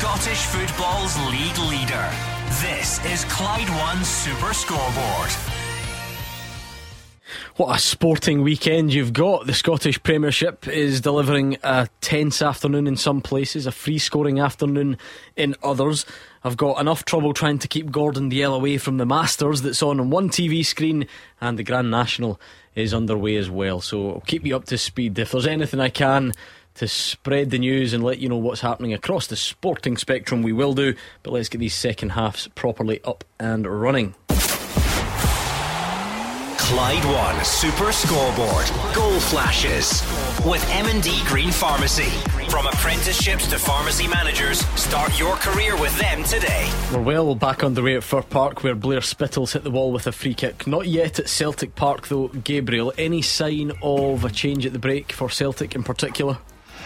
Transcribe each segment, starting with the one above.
Scottish football's league leader. This is Clyde One Super Scoreboard. What a sporting weekend you've got. The Scottish Premiership is delivering a tense afternoon in some places, a free scoring afternoon in others. I've got enough trouble trying to keep Gordon Dalziel away from the Masters that's on one TV screen, and the Grand National is underway as well. So I'll keep you up to speed. If there's anything I can to spread the news and let you know what's happening across the sporting spectrum, we will do. But let's get these second halves properly up and running. Clyde One Super Scoreboard. Goal flashes with M&D Green Pharmacy. From apprenticeships to pharmacy managers, start your career with them today. We're well back underway at Fir Park, where Blair Spittles hit the wall with a free kick. Not yet at Celtic Park though. Gabriel, any sign of a change at the break for Celtic in particular?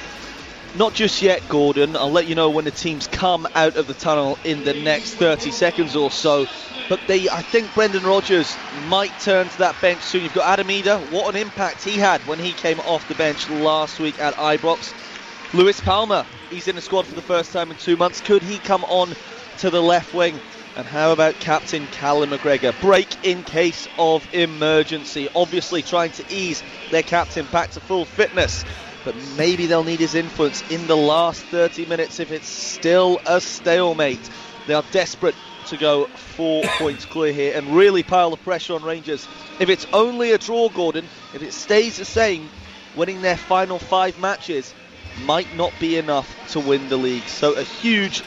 Not just yet, Gordon. I'll let you know when the teams come out of the tunnel in the next 30 seconds or so. But I think Brendan Rodgers might turn to that bench soon. You've got Adam Eder. What an impact he had when he came off the bench last week at Ibrox. Lewis Palmer, he's in the squad for the first time in 2 months. Could he come on to the left wing? And how about captain Callum McGregor? Break in case of emergency. Obviously trying to ease their captain back to full fitness. But maybe they'll need his influence in the last 30 minutes if it's still a stalemate. They are desperate to go 4 points clear here and really pile the pressure on Rangers. If it's only a draw, Gordon, if it stays the same, winning their final 5 matches might not be enough to win the league. So a huge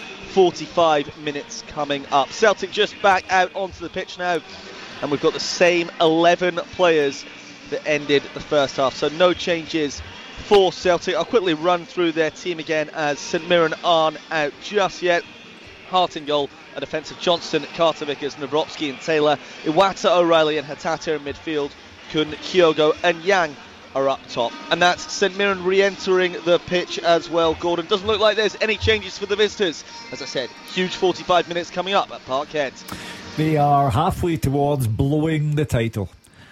45 minutes coming up. Celtic just back out onto the pitch now, and we've got the same 11 players that ended the first half. So no changes for Celtic. I'll quickly run through their team again, as St Mirren aren't out just yet. Hart in goal, a defensive Johnston, Carter Vickers, Nawrocki and Taylor, Iwata, O'Reilly and Hatate in midfield. Kun, Kyogo and Yang are up top. And that's St Mirren re-entering the pitch as well, Gordon. Doesn't look like there's any changes for the visitors. As I said, huge 45 minutes coming up at Parkhead. They are halfway towards blowing the title.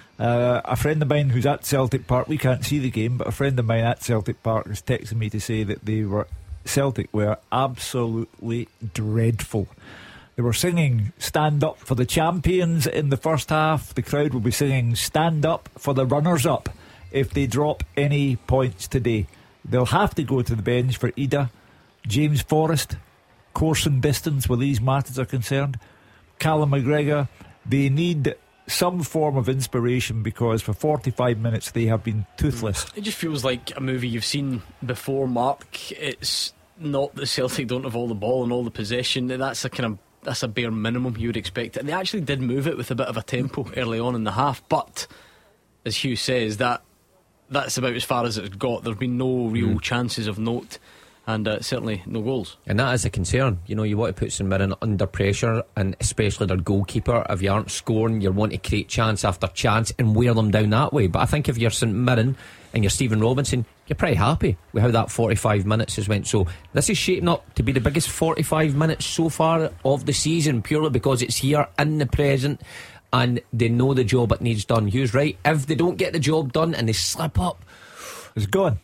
A friend of mine who's at Celtic Park, we can't see the game, but a friend of mine at Celtic Park has texted me to say that Celtic were absolutely dreadful. They were singing "Stand Up for the Champions" in the first half. The crowd will be singing "Stand Up for the Runners-Up" if they drop any points today. They'll have to go to the bench for Ida, James Forrest, course and distance where these matters are concerned, Callum McGregor. They need some form of inspiration, because for 45 minutes they have been toothless. It just feels like a movie you've seen before, Mark. It's not that Celtic don't have all the ball and all the possession. That's a bare minimum you would expect. And they actually did move it with a bit of a tempo early on in the half, but as Hugh says, that's about as far as it's got. There's been no real chances of note, and certainly no goals. And that is a concern. You know, you want to put St Mirren under pressure, and especially their goalkeeper. If you aren't scoring, you want to create chance after chance and wear them down that way. But I think if you're St Mirren and you're Stephen Robinson, you're pretty happy with how that 45 minutes has went. So this is shaping up to be the biggest 45 minutes so far of the season, purely because it's here in the present and they know the job it needs done. Hugh's right. If they don't get the job done and they slip up, it's gone.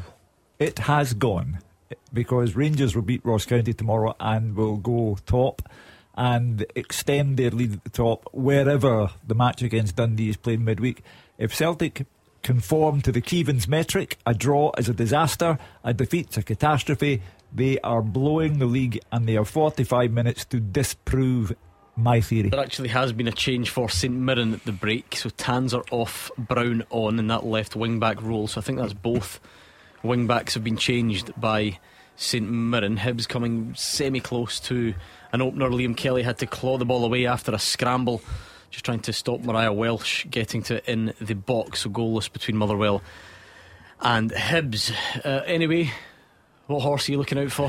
It has gone, because Rangers will beat Ross County tomorrow and will go top and extend their lead at the top wherever the match against Dundee is played midweek. If Celtic conform to the Keevins metric, a draw is a disaster, a defeat's a catastrophe. They are blowing the league, and they have 45 minutes to disprove my theory. There actually has been a change for St Mirren at the break. So Tanser off, Brown on in that left wing back role. So I think that's both wing backs have been changed by St Mirren. Hibs coming semi-close to an opener. Liam Kelly had to claw the ball away after a scramble, just trying to stop Mariah Welsh getting to it in the box. So goalless between Motherwell and Hibs. Anyway, what horse are you looking out for?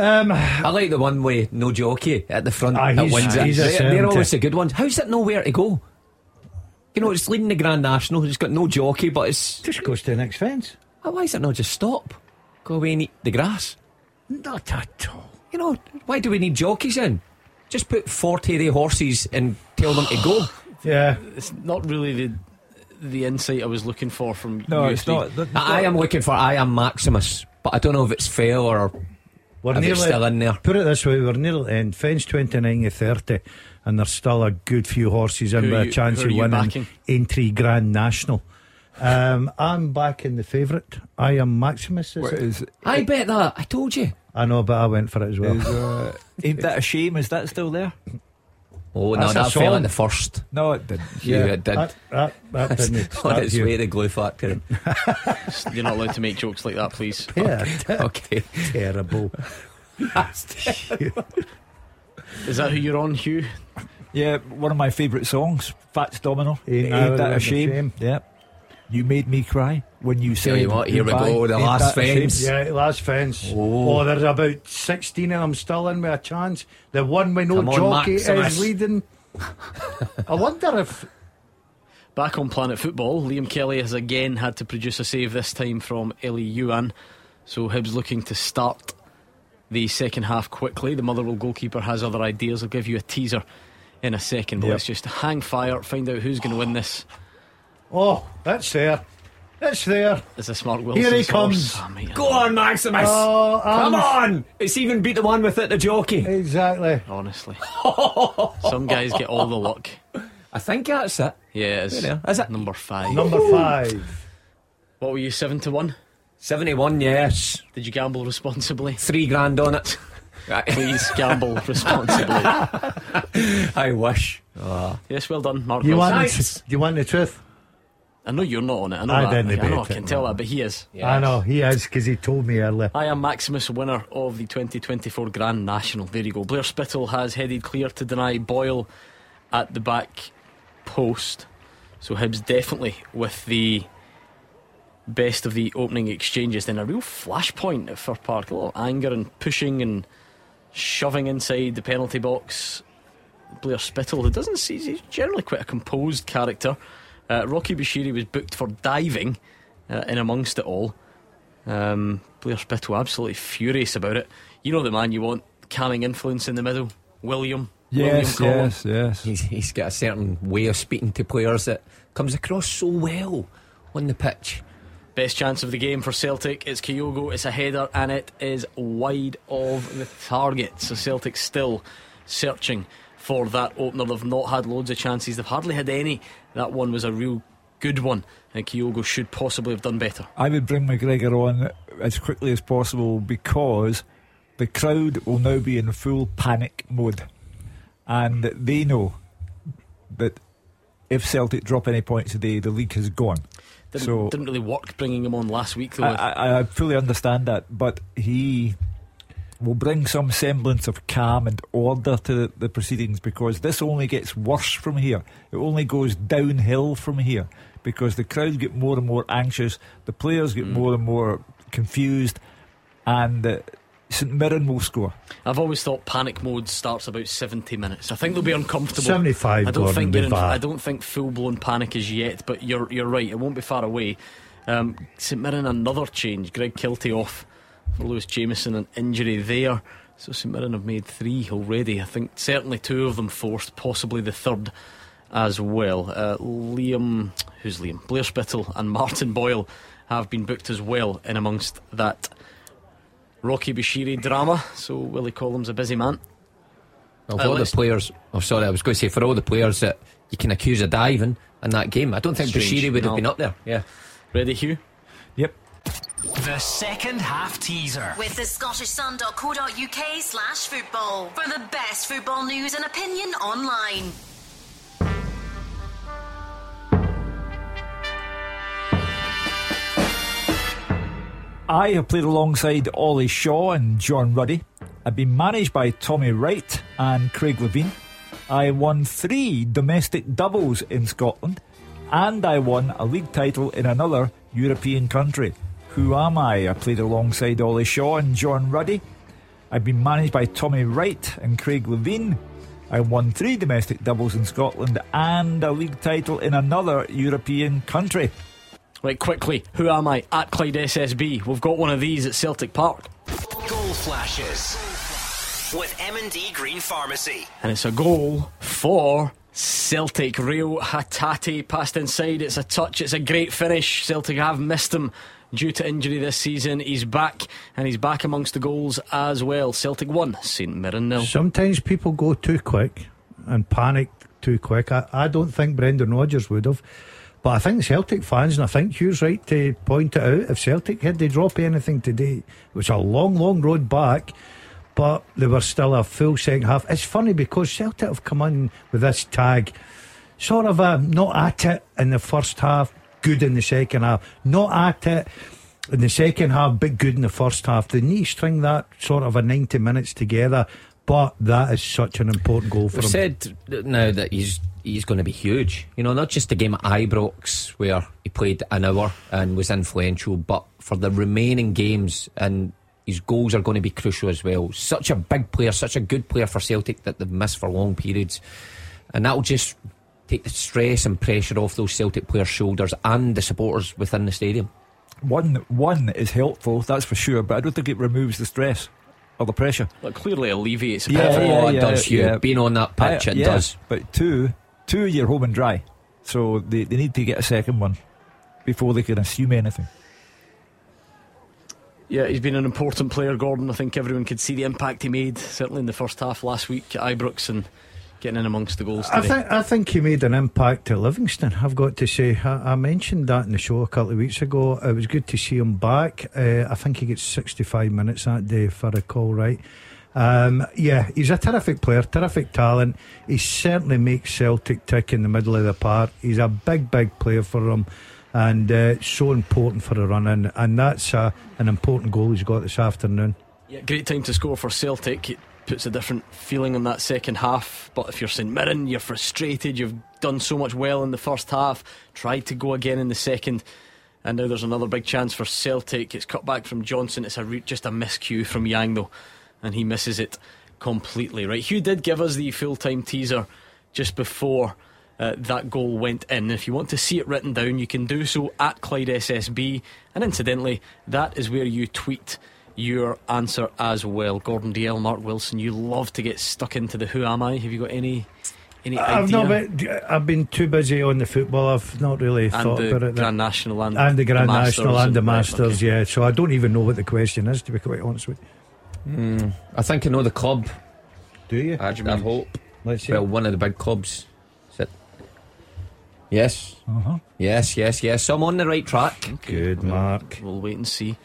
I like the one with no jockey at the front that wins it. They're always the good ones. How's it nowhere to go? You know, it's leading the Grand National, it's got no jockey, but it's just goes to the next fence. Why is it not just stop? Go away and eat the grass? Not at all. You know, why do we need jockeys in? Just put 40 of the horses and tell them to go. Yeah, it's not really the insight I was looking for from no, you. It's not. I am looking for I am Maximus, but I don't know if it's fair or We're If it's still in there. Put it this way, we're nearly at the end. Fence 29 of 30, and there's still a good few horses in with a chance of winning Aintree Grand National. I'm backing the favourite. I am Maximus. I bet that. I told you. I know, but I went for it as well. Ain't That a Shame? Is that still there? Oh, That's no, a that fell song. in the first. No, it didn't. Yeah, it did. That didn't On start its here. way to Glue Factory. You're not allowed to make jokes like that, please. Yeah, Okay. terrible. Is that who you're on, Hugh? Yeah, one of my favourite songs, Fats Domino. Ain't Ain't That a a Shame? Yeah. You made me cry when you said you what, here we goodbye. go, the Ain't last that a shame? fence. Yeah, last fence. Oh. There's about 16 of them still in with a chance. The one with no Come on, jockey Maximus. is leading. I wonder if Back on Planet Football, Liam Kelly has again had to produce a save, this time from Ellie Yuan. So Hibs looking to start the second half quickly. The Motherwell goalkeeper has other ideas. I'll give you a teaser in a second, but let's just hang fire, find out who's going to win this. that's there. It's there. Is this Mark Wilson's Here he horse? comes. Oh, mate, Go on, Maximus. Come on. It's even beat the one with it, the jockey. Exactly. honestly. Some guys get all the luck. I think that's it. Yeah, it is. There. Is it? Number 5. Number 5. What were you, 7-1? 71, yes. Did you gamble responsibly? $3,000 on it. Please gamble responsibly. I wish. Yes, well done, Mark You Wilson. want, Nice. do you want the truth? I know you're not on it. I know I that. didn't I know, I bet can it, tell no. that, but he is. Yes. I know, he is, because he told me earlier. I am Maximus, winner of the 2024 Grand National. There you go. Blair Spittle has headed clear to deny Boyle at the back post. So Hibs definitely with the best of the opening exchanges. Then a real flashpoint at Fir Park. A lot of anger and pushing and shoving inside the penalty box. Blair Spittle, who doesn't see, he's generally quite a composed character. Rocky Bashiri was booked for diving in amongst it all. Blair Spittle absolutely furious about it. You know the man you want, calming influence in the middle, William. Yes, Collum. yes. He's got a certain way of speaking to players that comes across so well on the pitch. Best chance of the game for Celtic. It's Kyogo, it's a header, and it is wide of the target. So Celtic still searching for that opener. They've not had loads of chances, they've hardly had any. That one was a real good one, and Kyogo should possibly have done better. I would bring McGregor on as quickly as possible because the crowd will now be in full panic mode, and they know that if Celtic drop any points today, the league has gone. Didn't really work bringing him on last week though. I fully understand that, but he will bring some semblance of calm and order to the proceedings, because this only gets worse from here. It only goes downhill from here, because the crowd get more and more anxious, the players get more and more confused, and St Mirren will score. I've always thought panic mode starts about 70 minutes. I think they'll be uncomfortable. 75, I don't Gordon, think be they're in, bad. I don't think full blown panic is yet, but you're right, it won't be far away. St Mirren another change. Greg Kiltie off for Lewis Jameson, an injury there. So St Mirren have made 3 already. I think certainly 2 of them forced, possibly the third as well. Blair Spittle and Martin Boyle have been booked as well in amongst that Rocky Bashiri drama. So Willie Collum's a busy man. Well, for all the players, I was going to say, for all the players that you can accuse of diving in that game, I don't think Strange. Bashiri would have No. been up there. Yeah. Ready, Hugh? Yep. The second half teaser. With the scottishsun.co.uk/football for the best football news and opinion online. I have played alongside Ollie Shaw and John Ruddy. I've been managed by Tommy Wright and Craig Levine. I won 3 domestic doubles in Scotland, and I won a league title in another European country. Who am I? I played alongside Ollie Shaw and John Ruddy. I've been managed by Tommy Wright and Craig Levine. I won 3 domestic doubles in Scotland and a league title in another European country. Right, quickly, who am I? At Clyde SSB. We've got one of these at Celtic Park. Goal flashes with M&D Green Pharmacy. And it's a goal for Celtic. Rio Hatate passed inside. It's a touch. It's a great finish. Celtic have missed him due to injury this season. He's back, and he's back amongst the goals as well. Celtic 1, St Mirren 0. Sometimes people go too quick and panic too quick. I don't think Brendan Rodgers would have, but I think Celtic fans, and I think Hugh's right to point it out, if Celtic had to drop anything today, it was a long road back, but they were still a full second half. It's funny because Celtic have come in with this tag, sort of not at it in the first half, good in the second half, not at it in the second half, but good in the first half. They need to string that sort of a 90 minutes together, but that is such an important goal for him. We've said now that he's going to be huge, you know, not just the game at Ibrox where he played an hour and was influential, but for the remaining games, and his goals are going to be crucial as well. Such a big player, such a good player for Celtic that they've missed for long periods, and that'll just take the stress and pressure off those Celtic players' shoulders and the supporters within the stadium. One is helpful, that's for sure, but I don't think it removes the stress or the pressure. Well, it clearly alleviates it. It does, Hugh. Being on that pitch, it does. But two, you're home and dry, so they need to get a second one before they can assume anything. Yeah, he's been an important player, Gordon. I think everyone could see the impact he made, certainly in the first half last week at Ibrox, and getting in amongst the goals today. I think he made an impact at Livingston, I've got to say. I mentioned that in the show a couple of weeks ago. It was good to see him back. I think he gets 65 minutes that day, if I recall right. Yeah, he's a terrific player, terrific talent. He certainly makes Celtic tick in the middle of the park. He's a big player for them, and so important for a run in, and that's an important goal he's got this afternoon. Yeah, great time to score for Celtic. It puts a different feeling on that second half, but if you're St Mirren, you're frustrated. You've done so much well in the first half, tried to go again in the second, and now there's another big chance for Celtic. It's cut back from Johnson. It's just a miscue from Yang though, and he misses it completely. Right, Hugh did give us the full-time teaser just before that goal went in. If you want to see it written down, you can do so at Clyde SSB, and incidentally, that is where you tweet your answer as well. Gordon DL, Mark Wilson, you love to get stuck into the who am I. Have you got any idea? I've been too busy on the football. I've not really thought about it. Grand National and the Grand National and the Masters, okay. Yeah, so I don't even know what the question is, to be quite honest with you. I think I know the club. Do you? I hope. Let's see. Well, one of the big clubs. Is it? Yes. Yes. So I'm on the right track. Okay. Good, Mark. We'll wait and see.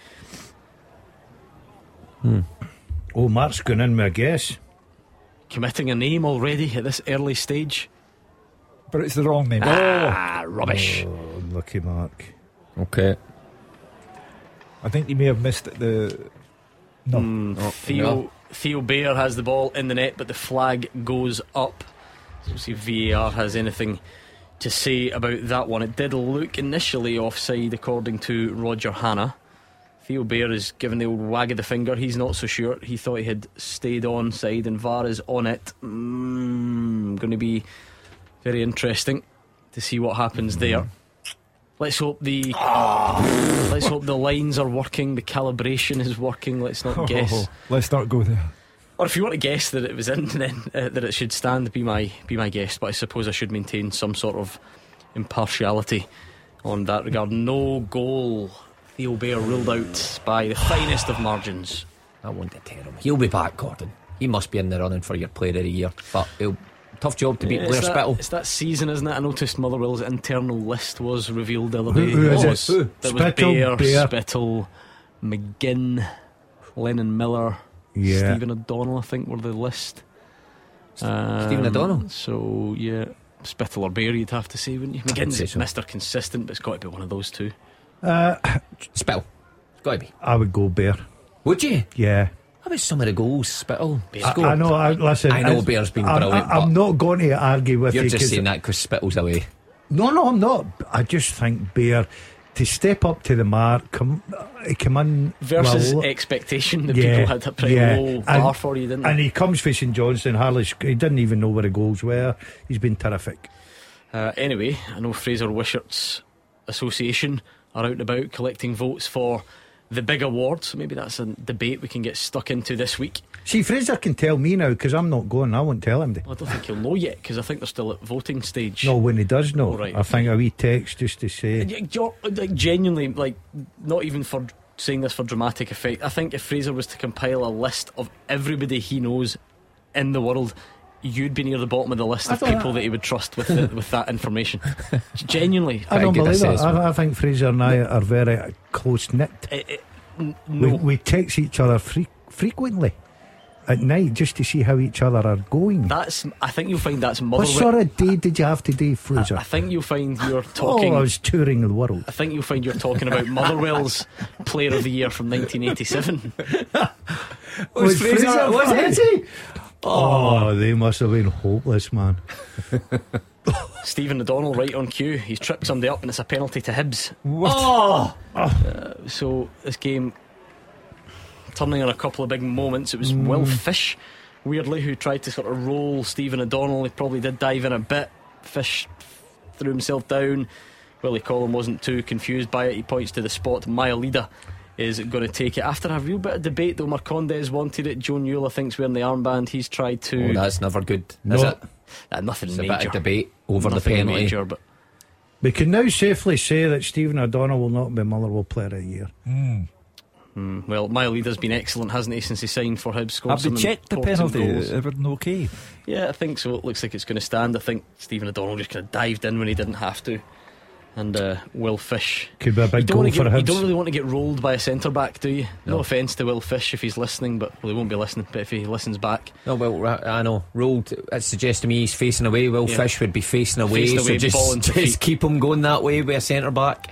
Oh, Mark's going in with a guess. Committing a name already at this early stage. But it's the wrong name. Rubbish. Oh, lucky Mark. Okay. I think you may have missed the... No. Theo Bair has the ball in the net, but the flag goes up. So we'll see if VAR has anything to say about that one. It did look initially offside according to Roger Hanna. Theo Bair is given the old wag of the finger. He's not so sure. He thought he had stayed onside, and VAR is on it. Going to be very interesting to see what happens there. Let's hope the lines are working, the calibration is working. Let's not guess. Let's not go there. Or if you want to guess that it was in, then that it should stand, be my guess. But I suppose I should maintain some sort of impartiality on that regard. No goal. Theo Bair ruled out by the finest of margins. I won't deter him. He'll be back, Gordon. He must be in the running for your player of the year. But tough job to beat Blair Spittle. It's that season, isn't it? I noticed Motherwell's internal list was revealed the other day. Who is it? There was Bair, Spittle, McGinn, Lennon Miller, Stephen O'Donnell, I think, were the list. Stephen O'Donnell? So, yeah, Spittle or Bair, you'd have to say, wouldn't you? McGinn's Mr. Consistent, but it's got to be one of those two. Spittle. It's got to be. I would go Bair. Would you? Yeah. How about some of the goals Spittle scored? I know. Listen, I know Bair's been brilliant. I'm not going to argue with you. You're just saying that because Spittle's away. No, I'm not. I just think Bair, to step up to the mark, come in versus expectation that people had a pretty low bar for you, didn't they? And he comes for St Johnstone. He didn't even know where the goals were. He's been terrific. Anyway, I know Fraser Wishart's association are out and about collecting votes for the big award. So maybe that's a debate we can get stuck into this week. See, Fraser can tell me now because I'm not going. I won't tell him. Well, I don't think he'll know yet because I think they're still at voting stage. No, when he does know, right, I think a wee text just to say. Like, genuinely, like, not even for saying this for dramatic effect. I think if Fraser was to compile a list of everybody he knows in the world, you'd be near the bottom of the list of people that he would trust with that information. Genuinely, I don't believe that. I think Fraser and I are very close knit. No. We text each other frequently at night just to see how each other are going. I think you'll find that's Motherwell. What sort of day did you have today, Fraser? I think you'll find you're talking. I was touring the world. I think you'll find you're talking about Motherwell's Player of the Year from 1987. Was Fraser? Was he? Oh, they must have been hopeless, man. Stephen O'Donnell right on cue. He's tripped somebody up and it's a penalty to Hibs. What? So this game turning on a couple of big moments. It was Will Fish, weirdly, who tried to sort of roll Stephen O'Donnell. He probably did dive in a bit. Fish threw himself down. Willie Collum wasn't too confused by it. He points to the spot. Mailida is going to take it. After a real bit of debate, though, Marcondes wanted it. Joe Newell, I think, is wearing the armband. He's tried to. Oh, that's never good, is it? Nothing it's major. A bit of debate over nothing the penalty. Major, but we can now safely say that Stephen O'Donnell will not be Motherwell Player of the Year. Well, Mailida's been excellent, hasn't he, since he signed for Hibs? Have they checked the penalty? Everything okay? Yeah, I think so. It looks like it's going to stand. I think Stephen O'Donnell just kind of dived in when he didn't have to. And Will Fish could be a big goal for Hibs. You don't really want to get rolled by a centre back, do you? No offence to Will Fish if he's listening, but he won't be listening. But if he listens back, no, well, I know rolled. It suggests to me he's facing away. Will Fish would be facing away, so just keep him going that way with a centre back.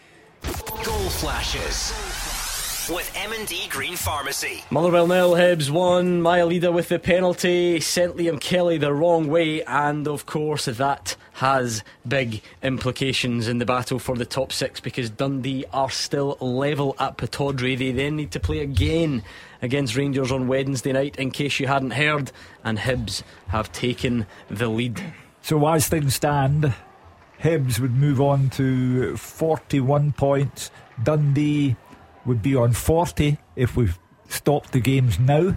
Goal flashes with M&D Green Pharmacy. Motherwell 0, Hibs 1. Mailida with the penalty sent Liam Kelly the wrong way, and of course that has big implications in the battle for the top 6 because Dundee are still level at Pittodrie. They then need to play again against Rangers on Wednesday night, in case you hadn't heard, and Hibs have taken the lead. So as things stand, Hibs would move on to 41 points. Dundee would be on 40 if we've stopped the games now,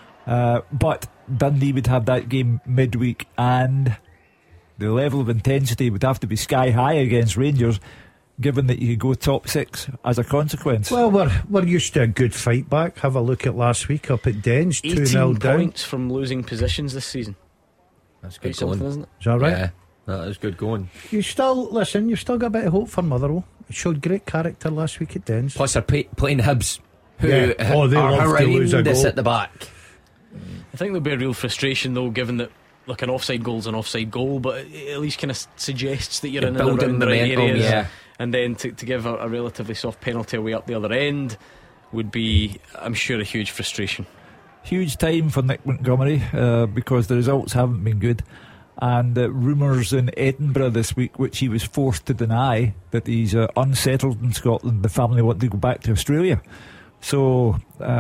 but Dundee would have that game midweek, and the level of intensity would have to be sky high against Rangers, given that you could go top 6 as a consequence. Well, we're used to a good fight back. Have a look at last week up at Dens, 2-0 down. Points from losing positions this season. That's good going, isn't it? Is that right? Yeah, that is good going. You've still got a bit of hope for Motherwell. It showed great character last week at Dens. Plus they're playing Hibs, who they are love to lose a goal at the back. I think there'll be a real frustration though, given that an offside goal's an offside goal, but it at least kind of suggests that you're in and around the right areas, and then to give a relatively soft penalty away up the other end would be, I'm sure, a huge frustration. Huge time for Nick Montgomery because the results haven't been good, and rumours in Edinburgh this week, which he was forced to deny, that he's unsettled in Scotland. The family want to go back to Australia, so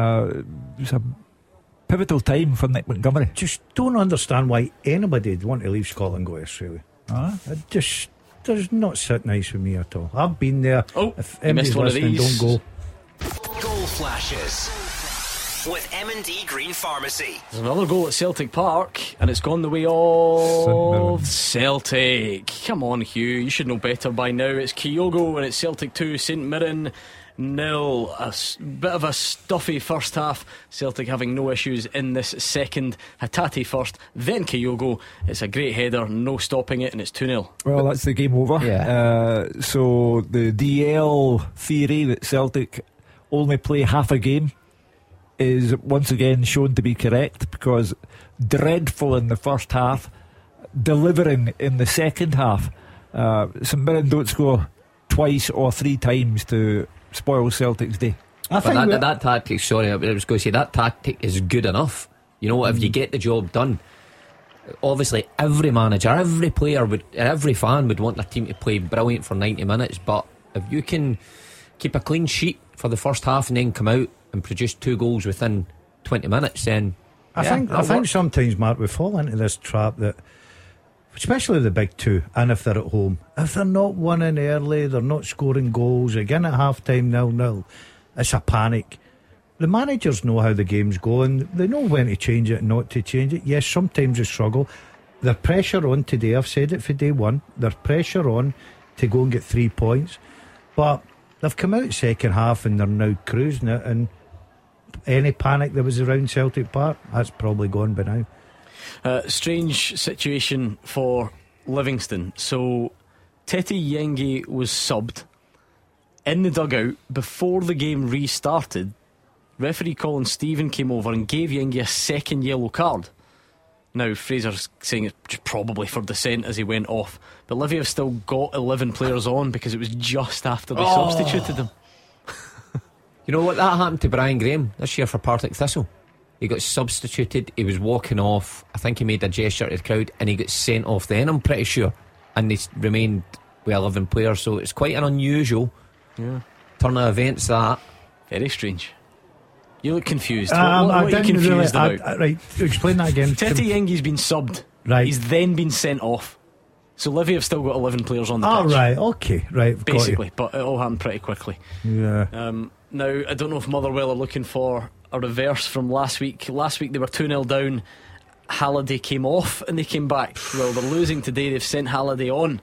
it's a pivotal time for Nick Montgomery. Just don't understand why anybody would want to leave Scotland and go to Australia. It just does not sit nice with me at all. I've been there. If anybody's listening, don't go. Goal flashes with M&D Green Pharmacy. There's another goal at Celtic Park, and it's gone the way of Celtic. Come on, Hugh, you should know better by now. It's Kyogo, and it's Celtic 2, St Mirren 0. A bit of a stuffy first half. Celtic having no issues in this second. Hatate first, then Kyogo. It's a great header, no stopping it, and it's 2-0. Well, that's the game over. So the DL theory that Celtic only play half a game is once again shown to be correct, because dreadful in the first half, delivering in the second half. St Mirren don't score twice or 3 times to spoil Celtic's day. I think that tactic, sorry, I was going to say, that tactic is good enough. You know, if you get the job done, obviously every manager, every player would, every fan would want their team to play brilliant for 90 minutes, but if you can keep a clean sheet for the first half and then come out and produce 2 goals within 20 minutes, then I think sometimes, Mark, we fall into this trap that, especially the big 2, and if they're at home, if they're not winning early, they're not scoring goals again at half time 0-0, It's a panic. The managers know how the game's going. They know when to change it and not to change it. Yes, sometimes they struggle. There's pressure on today. I've said it for day one. There's pressure on to go and get 3 points. But they've come out second half and they're now cruising it. And any panic that was around Celtic Park, that's probably gone by now. Strange situation for Livingston. So Tete Yengi was subbed in the dugout before the game restarted. Referee Colin Stephen came over and gave Yengi a second yellow card. Now Fraser's saying it's just probably for dissent as he went off, but Livy have still got 11 players on because it was just after they substituted them. You know what, that happened to Brian Graham this year for Partick Thistle. He got substituted, he was walking off, I think he made a gesture to the crowd, and he got sent off then, I'm pretty sure. And they remained with 11 players, so it's quite an unusual turn of events, that. Very strange. You look confused. What are you confused about? Right, explain that again. Tete Yengi's been subbed. Right. He's then been sent off. So Livy have still got 11 players on the pitch. Oh, right, okay, right. Basically, but it all happened pretty quickly. Yeah. Now, I don't know if Motherwell are looking for a reverse from last week. Last week they were 2-0 down. Halliday came off and they came back. Well, they're losing today. They've sent Halliday on,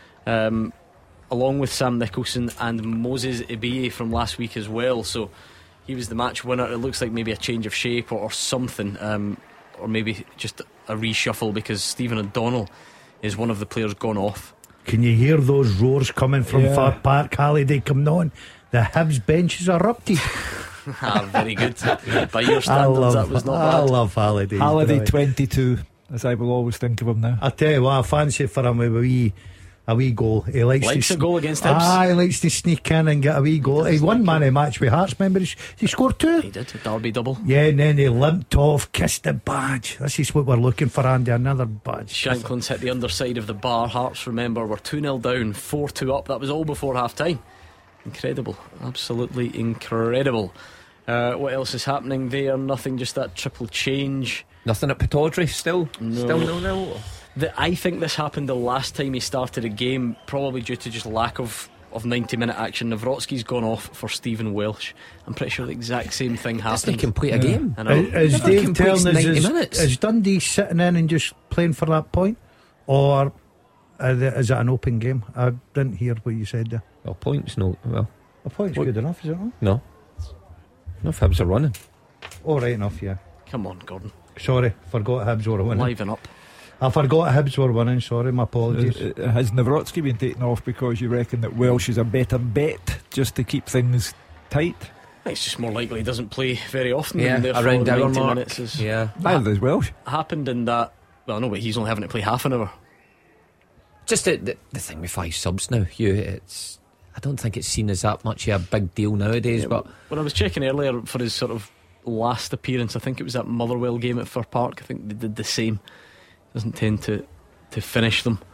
along with Sam Nicholson and Moses Ibiye from last week as well. So he was the match winner. It looks like maybe a change of shape or something, or maybe just a reshuffle because Stephen O'Donnell is one of the players gone off. Can you hear those roars coming from Far Park? Halliday coming on. The Hibs bench is erupted. Very good. By your standards, that was not bad. I love Halliday. Halliday 22, as I will always think of him now. I tell you what, I fancy for him with a wee goal. He likes a goal against Hibs. He likes to sneak in and get a wee goal. He won man of match with Hearts, remember? He scored 2. He did, a Derby double. Yeah, and then he limped off, kissed the badge. This is what we're looking for, Andy, another badge. Shankland's hit the underside of the bar. Hearts, remember, were 2-0 down, 4-2 up. That was all before half time. Incredible, absolutely incredible. What else is happening there? Nothing, just that triple change. Nothing at Pittodrie still? No. Still no. I think this happened the last time he started a game, probably due to just lack of 90-minute action. Nawrocki's gone off for Stephen Welsh. I'm pretty sure the exact same thing happened. Doesn't complete a game. Is Dave telling us is Dundee sitting in and just playing for that point, or is it an open game? I didn't hear what you said there. Well, points no. Well, a point's good enough, is it not? No, Hibs are running. Oh, right enough, yeah. Come on, Gordon. Sorry, forgot Hibs were winning. Liven up. I forgot Hibs were winning. Sorry, my apologies. Has Nawrocki been taken off because you reckon that Welsh is a better bet just to keep things tight? It's just more likely he doesn't play very often. Around hour 90 mark. minutes. Neither does Welsh. Happened in that. Well, no, but he's only having to play half an hour. Just the thing with 5 subs now, Hugh. I don't think it's seen as that much of a big deal nowadays. But when I was checking earlier for his sort of last appearance, I think it was that Motherwell game at Fir Park. I think they did the same. Doesn't tend to finish them.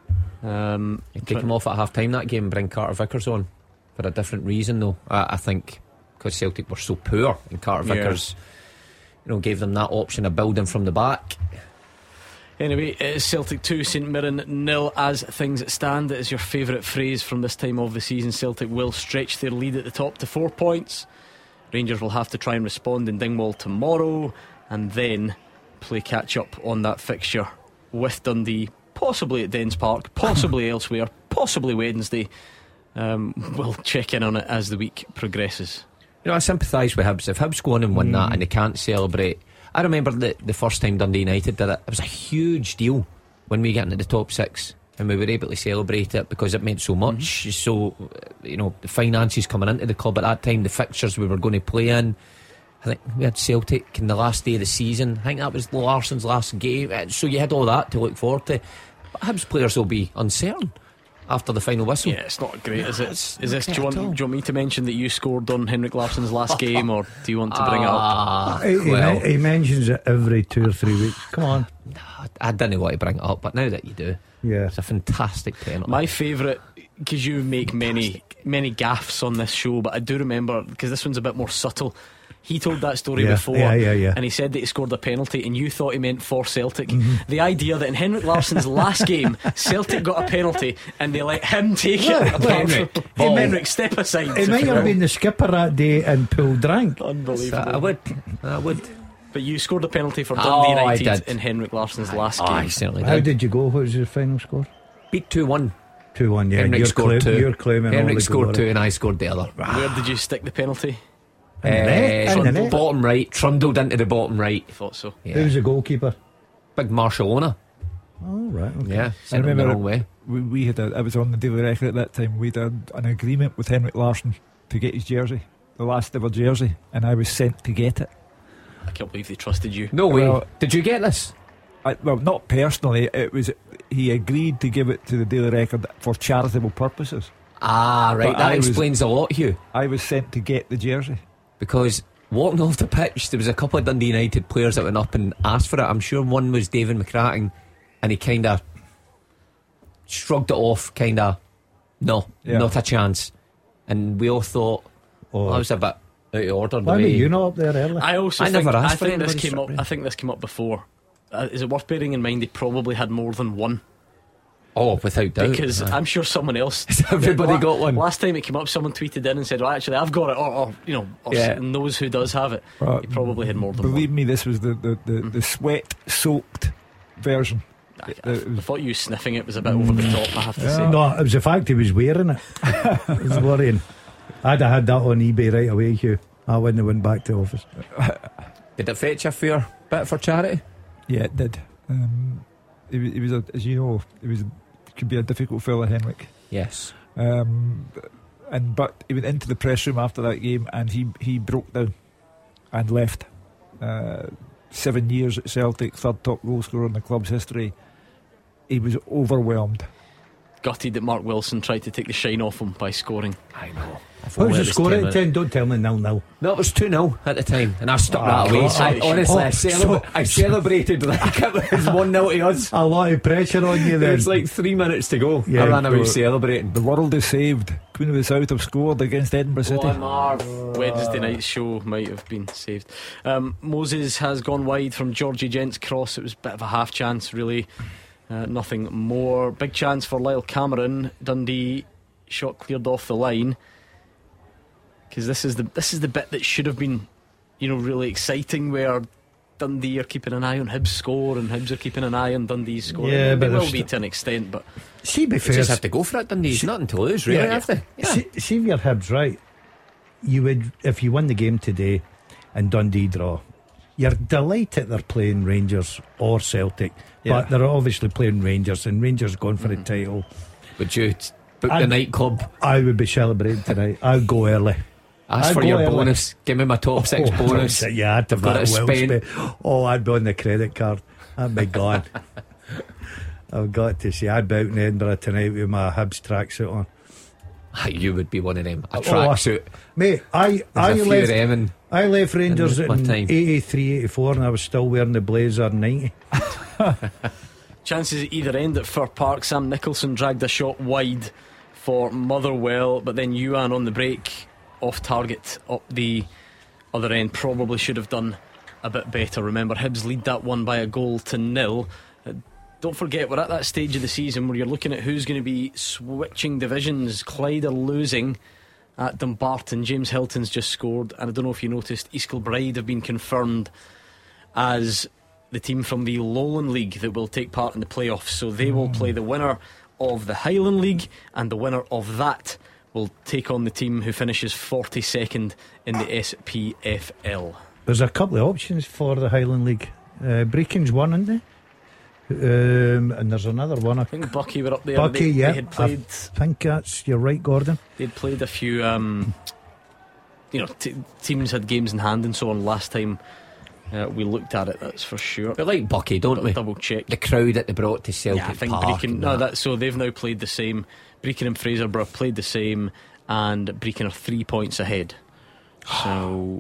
You take him off at half time that game and bring Carter Vickers on for a different reason, though. I think because Celtic were so poor and Carter Vickers, gave them that option of building from the back. Anyway, it is Celtic 2, St Mirren 0 as things stand. It is your favourite phrase from this time of the season. Celtic will stretch their lead at the top to 4 points. Rangers will have to try and respond in Dingwall tomorrow and then play catch up on that fixture with Dundee, possibly at Dens Park, possibly elsewhere, possibly Wednesday. We'll check in on it as the week progresses. I sympathise with Hibs. If Hibs go on and win that and they can't celebrate, I remember the first time Dundee United did it. It was a huge deal when we got into the top 6 and we were able to celebrate it because it meant so much. So, the finances coming into the club at that time, the fixtures we were going to play in. I think we had Celtic in the last day of the season. I think that was Larson's last game. So you had all that to look forward to. But Hibs players will be uncertain after the final whistle. Yeah, it's not great, is it? Do you want me to mention that you scored on Henrik Larsson's last game, or do you want to bring it up? He mentions it every 2 or 3 weeks. Come on. I didn't want to bring it up, but now that you do, yeah, it's a fantastic penalty. My favourite, because you make many gaffes on this show, but I do remember, because this one's a bit more subtle, He told that story before, and he said that he scored a penalty, and you thought he meant for Celtic. The idea that in Henrik Larsson's last game, Celtic got a penalty and they let him take it. Henrik, step aside. He might have been the skipper that day and pulled rank. Unbelievable. I would. But you scored a penalty for Dundee United in Henrik Larsson's last game. I certainly did. How did you go? What was your final score? Beat 2-1. 2-1, yeah. Henrik scored 2. You're claiming Henrik scored 2 and I scored the other. Where did you stick the penalty? Bottom right, trundled into the bottom right. I thought so. Who was the goalkeeper? Big Marshallona. Oh, right. Okay. Yeah, I remember the wrong way. We had I was on the Daily Record at that time. We had an agreement with Henrik Larsson to get his jersey, the last ever jersey, and I was sent to get it. I can't believe they trusted you. No way. Did you get this? Well, not personally. It was he agreed to give it to the Daily Record for charitable purposes. Ah, right. But that explains a lot, Hugh. I was sent to get the jersey. Because walking off the pitch, there was a couple of Dundee United players that went up and asked for it. I'm sure one was David McCratting, and he kind of shrugged it off, not a chance. And we all thought, that was a bit out of order. Why were you not up there early? I think this came up before. Is it worth bearing in mind they probably had more than one? Oh, without doubt. Because I'm sure someone else. Everybody got one. Last time it came up, someone tweeted in and said, "Well, actually, I've got it." Or knows who does have it. He probably had more than one. Believe me, this was the sweat-soaked version. I thought you sniffing it was a bit over the top, I have to say. No, it was the fact he was wearing it. It was worrying. I'd have had that on eBay right away, Hugh. I wouldn't have went back to the office. Did it fetch a fair bit for charity? Yeah, it did. He was as you know, could be a difficult fella, Henrik. Yes. But he went into the press room after that game and he broke down and left. 7 years at Celtic, third top goal scorer in the club's history. He was overwhelmed. Gutted that Mark Wilson tried to take the shine off him by scoring. I know. What was the score at 10? Don't tell me 0-0. No, it was 2-0 at the time, and I stuck that away. I celebrated like it was 1-0 to us. A lot of pressure on you then. There was like 3 minutes to go. I ran away celebrating. The world is saved. Queen of the South have scored against Edinburgh City. Wednesday night's show might have been saved. Moses has gone wide from Georgie Gent's cross. It was a bit of a half chance, really. Nothing more. Big chance for Lyle Cameron. Dundee shot cleared off the line. Because this is the bit that should have been, really exciting, where Dundee are keeping an eye on Hibs' score and Hibs are keeping an eye on Dundee's score. Yeah, they will be to an extent, but see, be fair, they just have to go for it. Dundee's nothing to lose, really, have they? Yeah. See if your Hibs right, you would, if you win the game today and Dundee draw, you're delighted they're playing Rangers or Celtic, but they're obviously playing Rangers, and Rangers going for the title. Would you book the nightclub? I would be celebrating tonight. I'd go early. Ask for your bonus. Give me my top 6 bonus. Yeah, I'd have got it spent. I'd be on the credit card. I'd be gone. I've got to say, I'd be out in Edinburgh tonight with my Hibs tracksuit on. You would be one of them. A tracksuit. Mate, I left Rangers in 83, 84, and I was still wearing the blazer 90. Chances at either end at Fir Park. Sam Nicholson dragged a shot wide for Motherwell, but then Youan on the break, off target up the other end. Probably should have done a bit better. Remember, Hibs lead that one by 1-0. Don't forget, we're at that stage of the season where you're looking at who's going to be switching divisions. Clyde are losing at Dumbarton. James Hilton's just scored, and I don't know if you noticed, East Kilbride have been confirmed as the team from the Lowland League that will take part in the playoffs. So they will play the winner of the Highland League, and the winner of that will take on the team who finishes 42nd in the SPFL. There's a couple of options for the Highland League. Brechin's won, isn't they? And there's another one. I think Bucky were up there. Bucky, they had played. I think you're right, Gordon. They'd played a few teams had games in hand and so on last time we looked at it, that's for sure. They like Bucky, don't we? Double check the crowd that they brought to Celtic I think Park. Brechin, so they've now played the same. Brechin and Fraserburgh played the same, and Brechin are 3 points ahead. So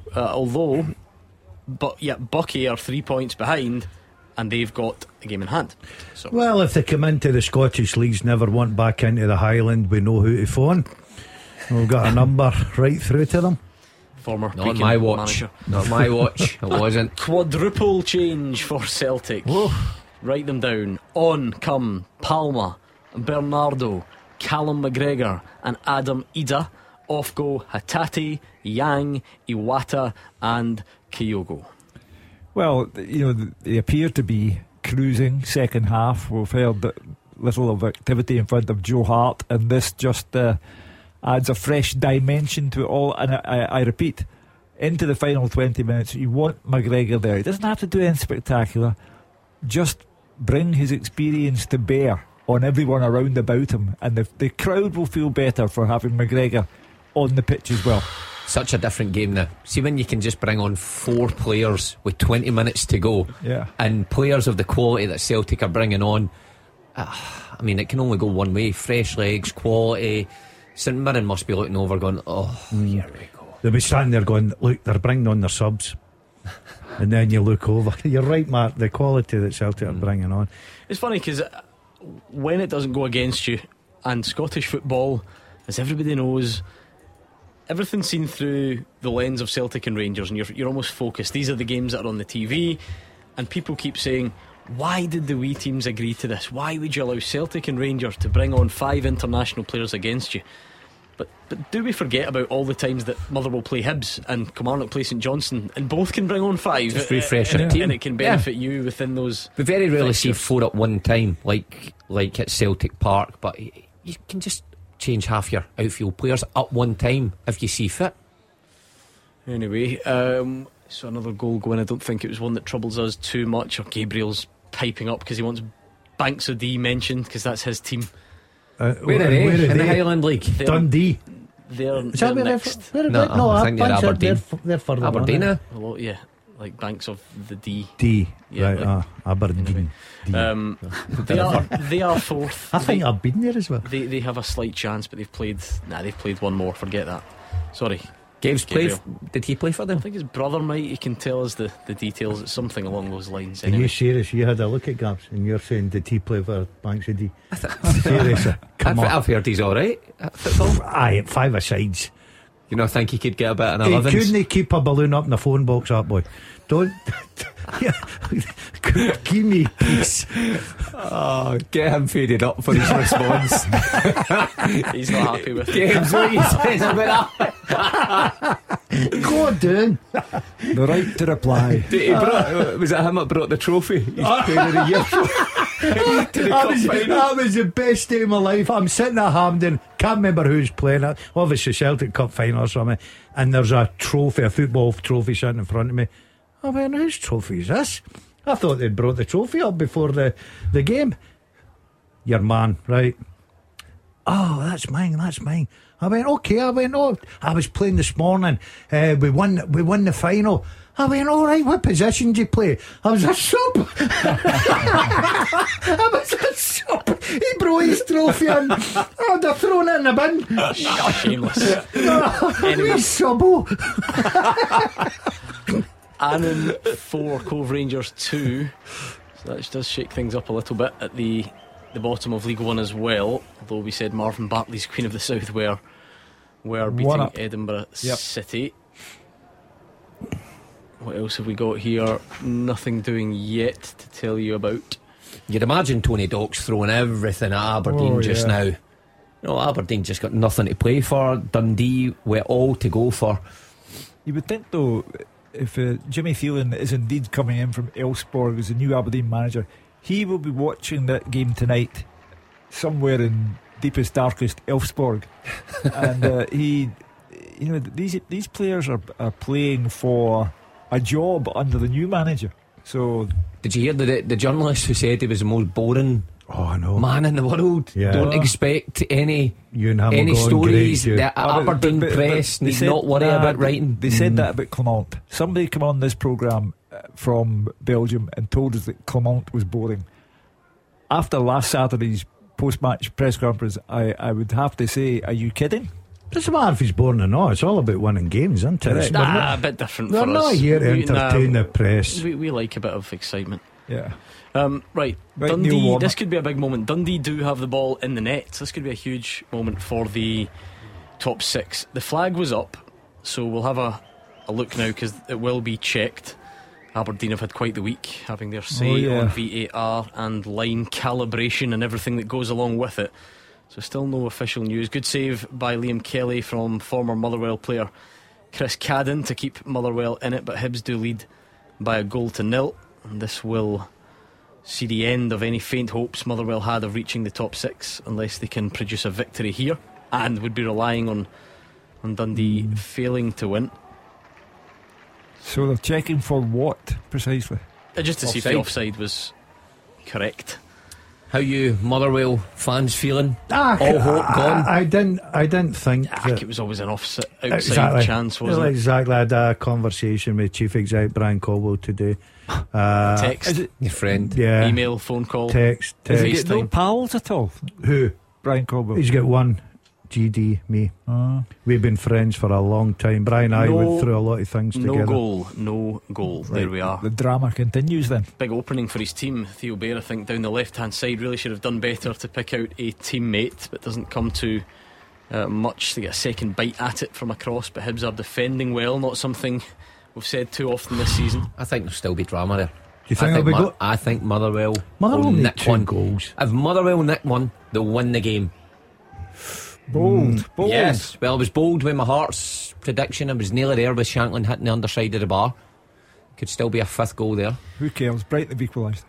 Bucky are 3 points behind, and they've got a game in hand. So. Well, if they come into the Scottish Leagues, never want back into the Highland, we know who to phone. We've got a number right through to them. former Not on Beacon my watch. manager. Not my watch. It wasn't. Quadruple change for Celtic. Write them down. On come Palma, Bernardo, Callum McGregor and Adam Ida. Off go Hatate, Yang, Iwata and Kyogo. Well, they appear to be cruising second half. We've heard that little of activity in front of Joe Hart, and this just adds a fresh dimension to it all. And I repeat, into the final 20 minutes, you want McGregor there. He doesn't have to do anything spectacular. Just bring his experience to bear on everyone around about him, and the crowd will feel better for having McGregor on the pitch as well. Such a different game now. See when you can just bring on 4 players with 20 minutes to go, and players of the quality that Celtic are bringing on. I mean, it can only go one way. Fresh legs, quality. St Mirren must be looking over going, here we go. They'll be standing there going, look, they're bringing on their subs. And then you look over. You're right, Mark, the quality that Celtic are bringing on. It's funny because when it doesn't go against you, and Scottish football, as everybody knows, everything's seen through the lens of Celtic and Rangers, and you're almost focused. These are the games that are on the TV, and people keep saying, why did the wee teams agree to this? Why would you allow Celtic and Rangers to bring on 5 international players against you? But do we forget about all the times that Motherwell play Hibs and Kilmarnock play St Johnstone, and both can bring on 5? Just refreshing and, the team, and it can benefit you within those. We very rarely fixtures. see 4 at one time, like at Celtic Park, but you can just change half your outfield players at one time if you see fit. Anyway, so another goal going. I don't think it was one that troubles us too much. Or Gabriel's piping up because he wants Banks O'Dea mentioned, because that's his team. Where are they? In the Highland League? Dundee. They're Is that where next. I think they're Aberdeen. They're further Aberdeen, on. A lot, yeah, like Banks of the D. Yeah, right, like, Aberdeen. They are fourth. I think I've been there as well. They have a slight chance, but they've played one more. Forget that. Sorry. Gabe's played. Did he play for them? I think his brother might. He can tell us the details. It's something along those lines. Are Anyway. you serious? You had a look at Gabs and you're saying, did he play for Banks of D? Seriously, come on. I've heard he's alright at football. Aye, 5-a-sides. You know, I think he could get a bit in Hey, 11s. couldn't he keep a balloon up in the phone box, that boy? Don't. Give me peace. Oh, get him faded up for his response. He's not happy with it. Games, what he says about that. Go down. The right to reply. Was it him that brought the trophy? He's playing of the year. That was the best day of my life. I'm sitting at Hampden, can't remember who's playing it. Obviously Celtic Cup final or something, and there's a trophy, a football trophy sitting in front of me. I went, whose trophy is this? I thought they'd brought the trophy up before the game. Your man, right? Oh, that's mine. I went, okay. I was playing this morning. We won the final. I went, all right, what position did you play? I was a sub. He brought his trophy in. I'd have thrown it in the bin. Shameless. Anyway. Subbo. Annan 4, Cove Rangers 2. So that does shake things up a little bit at the bottom of League One as well. Although we said Marvin Bartley's Queen of the South were beating Edinburgh City. What else have we got here? Nothing doing yet to tell you about. You'd imagine Tony Dock's throwing everything at Aberdeen just now. Aberdeen just got nothing to play for. Dundee with all to go for. You would think though, if Jimmy Phelan is indeed coming in from Elfsborg as the new Aberdeen manager, he will be watching that game tonight somewhere in deepest darkest Elfsborg. And these players are playing for a job under the new manager. So did you hear the journalist who said he was the most boring man in the world? Don't expect any stories. The Aberdeen press need not worry about writing. They said that about Clement. Somebody came on this programme from Belgium and told us that Clement was boring. After last Saturday's post-match press conference, I would have to say, are you kidding? Doesn't matter if he's boring or not. It's all about winning games, isn't it? A bit different for us. We're not here to entertain the press. We like a bit of excitement. Yeah. Right, Dundee, this could be a big moment. Dundee do have the ball in the net. This could be a huge moment for the top 6. The flag was up, so we'll have a a look now because it will be checked. Aberdeen have had quite the week, having their say on VAR and line calibration and everything that goes along with it. So still no official news. Good save by Liam Kelly from former Motherwell player Chris Cadden to keep Motherwell in it, but Hibs do lead by 1-0, and this will see the end of any faint hopes Motherwell had of reaching the top 6 unless they can produce a victory here, and would be relying on Dundee failing to win. So they're checking for what precisely? Just to see if the offside was correct. How you Motherwell fans feeling? All hope gone? I didn't think it was always an outside chance, wasn't it? Exactly. I had a conversation with Chief Exec Brian Caldwell today. Text your friend? Yeah. Email, phone call, text. Has he got no pals at all? Who? Brian Caldwell. He's got one. GD, me. We've been friends for a long time. Brian and I went through a lot of things together. No goal. Right. There we are. The drama continues then. Big opening for his team. Theo Bair, I think, down the left hand side, really should have done better to pick out a teammate, but doesn't come to much. They get a second bite at it from across, but Hibs are defending well, not something we've said too often this season. I think there'll still be drama there. Do you think I think Motherwell will nick need 2 one. goals. If Motherwell nick one, they'll win the game. Bold. Yes, well, I was bold with my Hearts prediction. I was nearly there with Shanklin hitting the underside of the bar. Could still be a 5th goal there. Who cares? Brighton have equalised.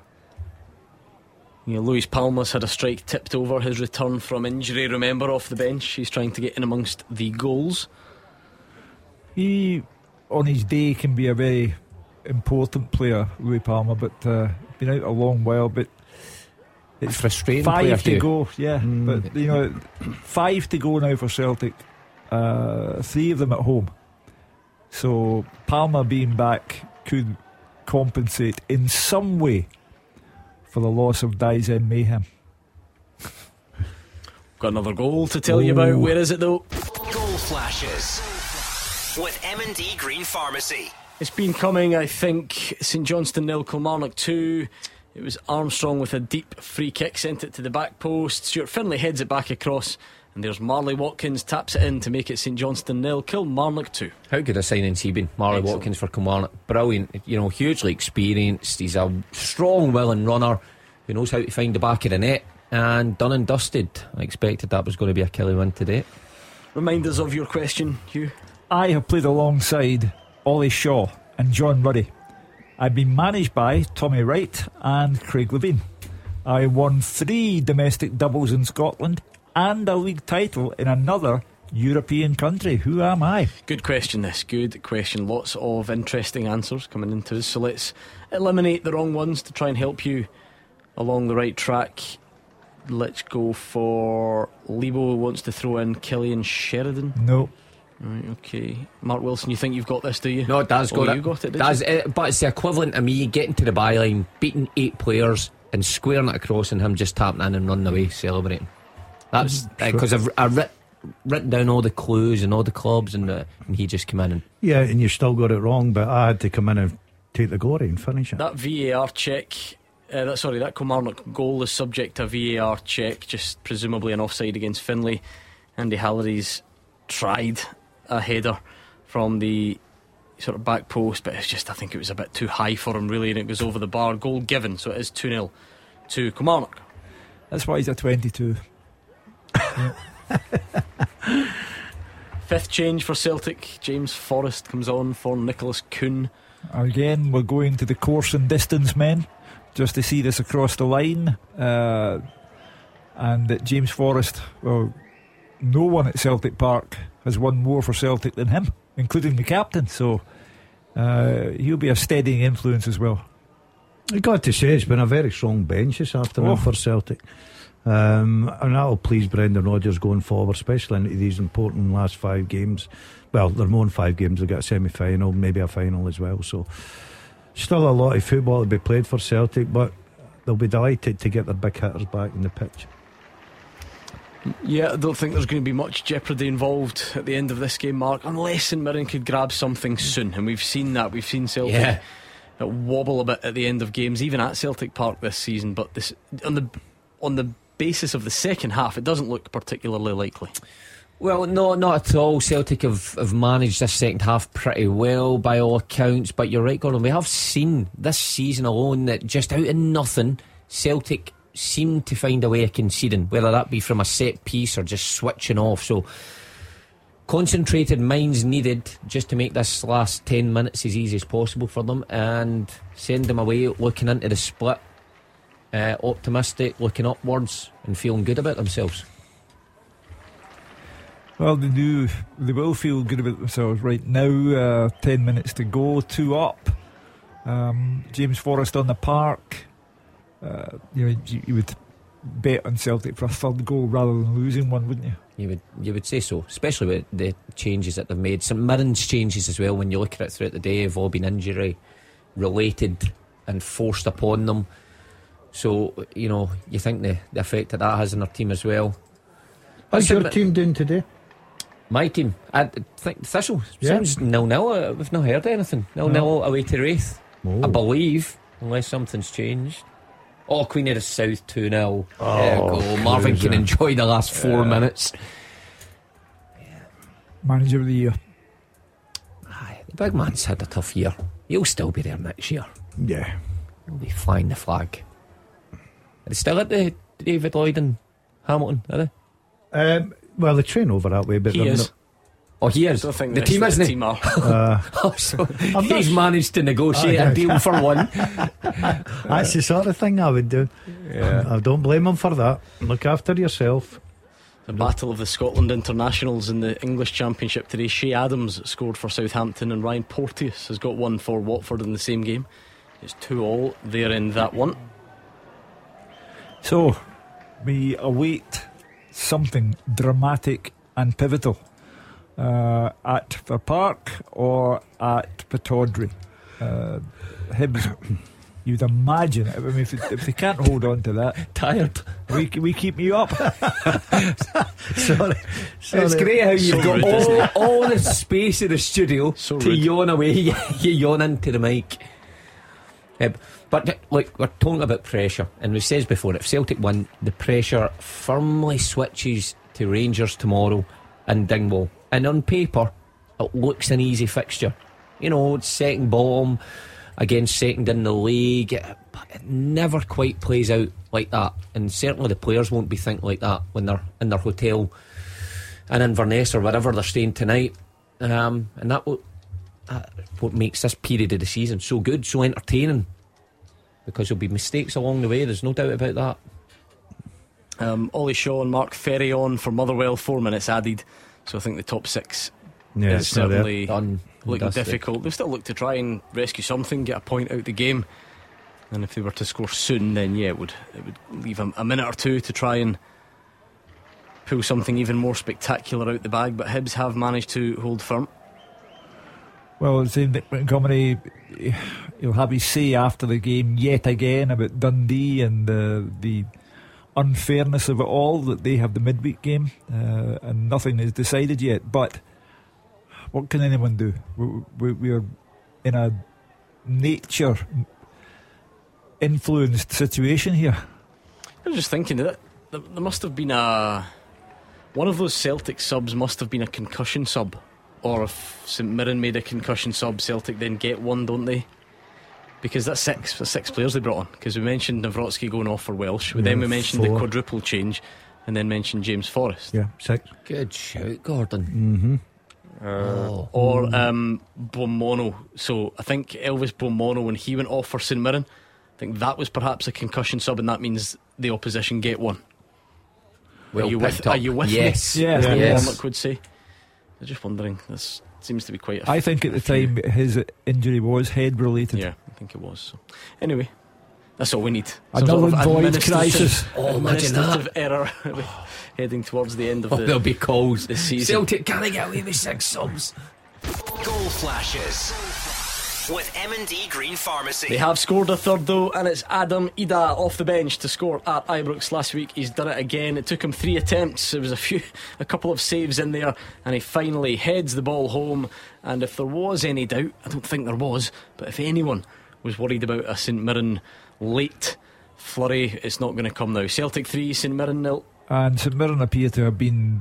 Luis Palmas had a strike tipped over his return from injury, remember, off the bench. He's trying to get in amongst the goals. He, on his day, can be a very important player, Louis Palmer, but been out a long while. But it's frustrating. 5 to go, but 5 to go now for Celtic. 3 of them at home. So Palmer being back could compensate in some way for the loss of Daisen Mayhem. Got another goal to tell you about. Where is it though? Goal flashes with M&D Green Pharmacy. It's been coming, I think. St Johnstone 0, Kilmarnock 2. It was Armstrong with a deep free kick, sent it to the back post. Stuart Finlay heads it back across, and there's Marley Watkins, taps it in to make it St Johnstone 0, Kilmarnock 2. How good a signing's he been, Marley Watkins for Kilmarnock? Brilliant, hugely experienced. He's a strong, willing runner who knows how to find the back of the net, and done and dusted. I expected that was going to be a Killie win today. Remind us of your question, Hugh. I have played alongside Ollie Shaw and John Ruddy. I've been managed by Tommy Wright and Craig Levine. I won 3 domestic doubles in Scotland and a league title in another European country. Who am I? Good question this, good question. Lots of interesting answers coming into us, so let's eliminate the wrong ones to try and help you along the right track. Let's go for Lebo, wants to throw in Killian Sheridan. No. Right, okay. Mark Wilson, you think you've got this, do you? No, Daz got it. You got it, but it's the equivalent of me getting to the byline, beating 8 players and squaring it across and him just tapping in and running away celebrating. That's because I've written down all the clues and all the clubs, and he just came in and you still got it wrong, but I had to come in and take the glory and finish it. That VAR check, that Kilmarnock goal is subject to a VAR check, just presumably an offside against Finlay. Andy Halliday's tried a header from the sort of back post, but it's just, I think it was a bit too high for him really, and it goes over the bar. Goal given, so it is 2-0 to Kilmarnock. That's why he's a 22. 5th change for Celtic. James Forrest comes on for Nicholas Kuhn. Again, we're going to the course and distance men just to see this across the line, and that James Forrest, well, no one at Celtic Park has won more for Celtic than him, including the captain, so he'll be a steadying influence as well. I got to say, it's been a very strong bench this afternoon for Celtic, and that'll please Brendan Rodgers going forward, especially into these important last 5 games. Well, they're more than 5 games. They've got a semi-final, maybe a final as well, so still a lot of football to be played for Celtic, but they'll be delighted to get their big hitters back in the pitch. Yeah, I don't think there's going to be much jeopardy involved at the end of this game, Mark, unless St Mirren could grab something soon, and we've seen that. We've seen Celtic wobble a bit at the end of games, even at Celtic Park this season, but this on the basis of the second half, it doesn't look particularly likely. Well, no, not at all. Celtic have managed this second half pretty well by all accounts, but you're right, Gordon, we have seen this season alone that just out of nothing Celtic seem to find a way of conceding, whether that be from a set piece or just switching off. So concentrated minds needed just to make this last 10 minutes as easy as possible for them and send them away looking into the split optimistic, looking upwards and feeling good about themselves. Well, they will feel good about themselves right now. 10 minutes to go, 2 up. James Forrest on the park. You would bet on Celtic for a third goal rather than losing one, wouldn't you? You would say so, especially with the changes that they've made. St Mirren's changes as well, when you look at it throughout the day, have all been injury related and forced upon them. So, you think the effect that has on their team as well. How's your team doing today? My team, I think Thistle sounds 0-0. We've not heard anything. 0-0 away to Wraith. I believe, unless something's changed. Queen of the South 2-0. There you go. Marvin can enjoy the last 4 minutes. Manager of the year. Aye, the big man's had a tough year. He'll still be there next year. Yeah, he'll be flying the flag. Are they still at the David Lloyd and Hamilton, are they? Well, they train over that way, but he is. He is. I think the team isn't he? So he's managed to negotiate a deal for one. That's the sort of thing I would do. I don't blame him for that. Look after yourself. The battle of the Scotland internationals in the English Championship today. Shea Adams scored for Southampton and Ryan Porteous has got one for Watford in the same game. It's 2-2 there in that one. So we await something dramatic and pivotal at Fir Park or at Pittodrie. Hibs, you'd imagine. I mean, if they can't hold on to that, tired. We keep you up. Sorry. It's great how you've got all the space in the studio to yawn away. You yawn into the mic. But look, we're talking about pressure, and we said before, if Celtic win, the pressure firmly switches to Rangers tomorrow and Dingwall. And on paper, it looks an easy fixture. It's second bottom against second in the league, but it never quite plays out like that. And certainly the players won't be thinking like that when they're in their hotel in Inverness or wherever they're staying tonight. And that what makes this period of the season so good, so entertaining. Because there'll be mistakes along the way, there's no doubt about that. Ollie Shaw and Mark Ferry on for Motherwell, 4 minutes added. So I think the top 6 is certainly looking difficult. They'll still look to try and rescue something, get a point out the game. And if they were to score soon, then it would leave a minute or two to try and pull something even more spectacular out the bag. But Hibs have managed to hold firm. Well, it's Nick Montgomery, he'll have his say after the game yet again about Dundee and the unfairness of it all, that they have the midweek game and nothing is decided yet. But what can anyone do? We're in a nature influenced situation here. I was just thinking that there must have been one of those Celtic subs must have been a concussion sub. Or if St Mirren made a concussion sub, Celtic then get one, don't they? Because that's six players they brought on. Because we mentioned Nawrocki going off for Welsh, then we mentioned 4. The quadruple change, and then mentioned James Forrest. 6. Good shout, Gordon. Or Bomono. So I think Elvis Bomono, when he went off for St Mirren, I think that was perhaps a concussion sub, and that means the opposition get one. Are you with yes. me? Yes. Yes. Would say. I'm just wondering, this seems to be quite I think at the time his injury was head related. Yeah, I think it was. So. Anyway, that's all we need. Another void crisis. Imagine that. Error heading towards the end of there'll be calls this season. Celtic can't get away with 6 subs. Goal flashes with M&D Green Pharmacy. They have scored a third though, and it's Adam Ida off the bench to score at Ibrox last week. He's done it again. It took him 3 attempts. There was a couple of saves in there, and he finally heads the ball home. And if there was any doubt, I don't think there was, but if anyone was worried about a St Mirren late flurry, it's not going to come now. Celtic 3, St Mirren 0. And St Mirren appear to have been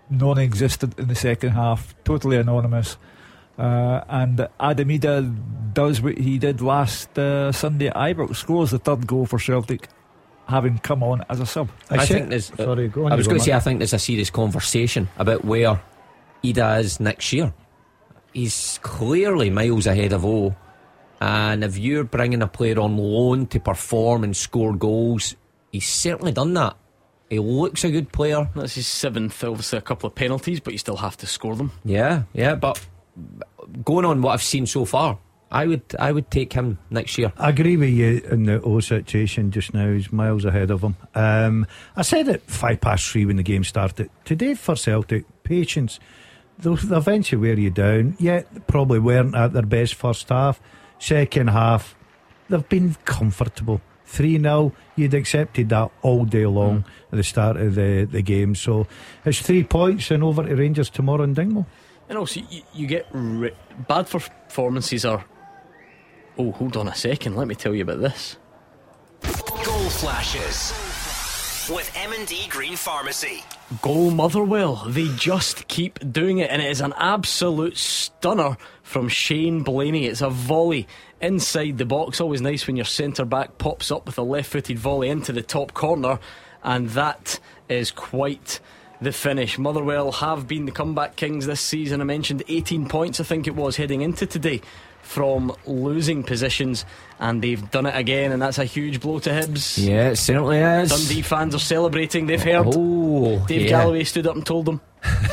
non-existent in the second half, totally anonymous. And Adam Ida does what he did last Sunday at Ibrox, scores the third goal for Celtic, having come on as a sub. I think there's sorry, go on. I was going to say, I think there's a serious conversation about where Ida is next year. He's clearly miles ahead of O, and if you're bringing a player on loan to perform and score goals, he's certainly done that. He looks a good player. That's his 7th, obviously a couple of penalties, but you still have to score them. Yeah, but going on what I've seen so far, I would take him next year. I agree with you in the O situation just now. He's miles ahead of him. I said at 3:05 when the game started, today for Celtic, patience. They'll eventually wear you down. Yet probably weren't at their best first half. Second half, they've been comfortable. 3-0, you'd accepted that all day long at the start of the game. So it's 3 points and over to Rangers tomorrow in Dingwall. And also you get bad performances are, oh, hold on a second, let me tell you about this. Goal flashes with M&D Green Pharmacy. Goal Motherwell, they just keep doing it, and it is an absolute stunner from Shane Blaney. It's a volley inside the box. Always nice when your centre back pops up with a left footed volley into the top corner, and that is quite the finish. Motherwell have been the comeback kings this season. I mentioned 18 points I think it was heading into today from losing positions, and they've done it again, and that's a huge blow to Hibs. Yeah, it certainly is. Dundee fans are celebrating. They've heard Dave Galloway stood up and told them.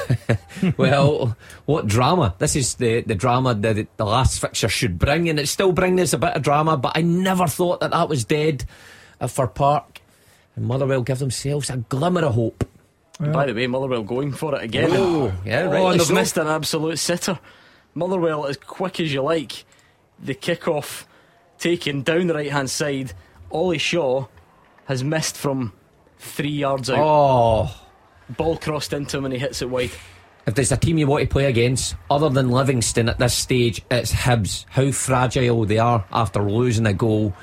Well, what drama. This is the drama that the last fixture should bring, and it's still bringing us a bit of drama, but I never thought that was dead at Fir Park, and Motherwell give themselves a glimmer of hope. By the way, Motherwell going for it again. And they've missed an absolute sitter. Motherwell, as quick as you like, the kick-off taken down the right hand side. Ollie Shaw has missed from 3 yards out. Ball crossed into him and he hits it wide. If there's a team you want to play against other than Livingston at this stage, it's Hibs. How fragile they are after losing a goal.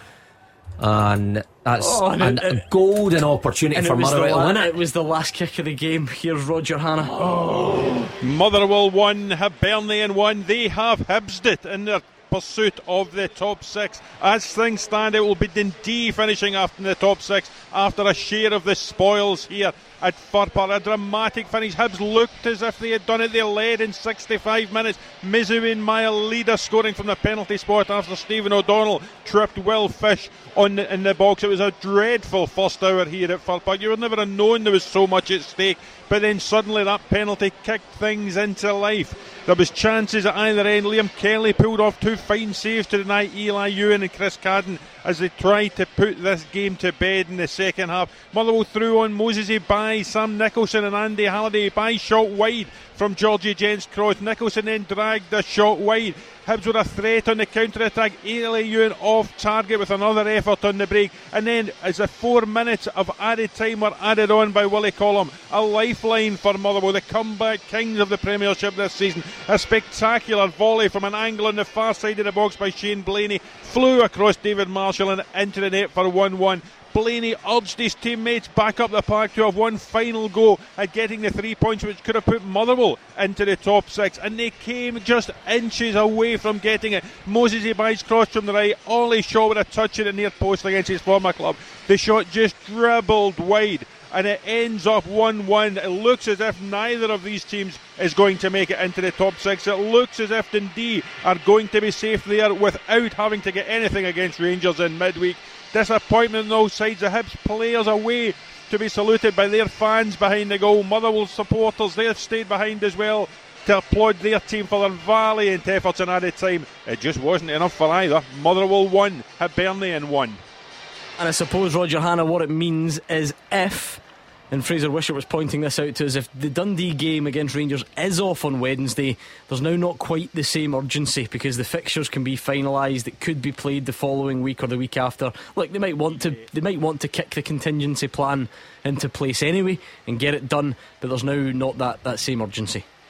And that's a golden opportunity for Motherwell to win it. It was the last kick of the game. Here's Roger Hannah. Motherwell 1, Hibernian 1. They have Hibsed it in their pursuit of the top 6. As things stand, it will be Dundee finishing after the top 6 after a share of the spoils here at Fir Park. A dramatic finish. Hibs looked as if they had done it. They led in 65 minutes. Mizuin Maya leader scoring from the penalty spot after Stephen O'Donnell tripped Will Fish in the box. It was a dreadful first hour here at Fir Park. You would never have known there was so much at stake, but then suddenly that penalty kicked things into life. There was chances at either end. Liam Kelly pulled off 2 fine saves to deny Eli Ewan and Chris Cadden as they tried to put this game to bed in the second half. Motherwell threw on Moses Ebai, Sam Nicholson and Andy Halliday. Ebai shot wide from Georgie Gent's cross. Nicholson then dragged the shot wide. Hibs were a threat on the counter-attack. Eli Ewan off target with another effort on the break, and then as the 4 minutes of added time were added on by Willie Collum, a lifeline for Motherwell, the comeback kings of the Premiership this season. A spectacular volley from an angle on the far side of the box by Shane Blaney flew across David Marshall and into the net for 1-1. Blaney urged his teammates back up the park to have one final go at getting the 3 points which could have put Motherwell into the top 6, and they came just inches away from getting it. Moses Ebai's cross from the right, Ollie Shaw with a touch at the near post against his former club. The shot just dribbled wide and it ends up 1-1. It looks as if neither of these teams is going to make it into the top 6. It looks as if Dundee are going to be safe there without having to get anything against Rangers in midweek. Disappointment on all sides. The Hibs players away to be saluted by their fans behind the goal. Motherwell supporters, they have stayed behind as well to applaud their team for their valiant efforts in added time. It just wasn't enough for either. Motherwell 1, Hibernian 1. And I suppose, Roger Hannah, what it means is if, and Fraser Wisher was pointing this out to us, if the Dundee game against Rangers is off on Wednesday, there's now not quite the same urgency because the fixtures can be finalised. It could be played the following week or the week after. Look, they might want to kick the contingency plan into place anyway and get it done, but there's now not that same urgency.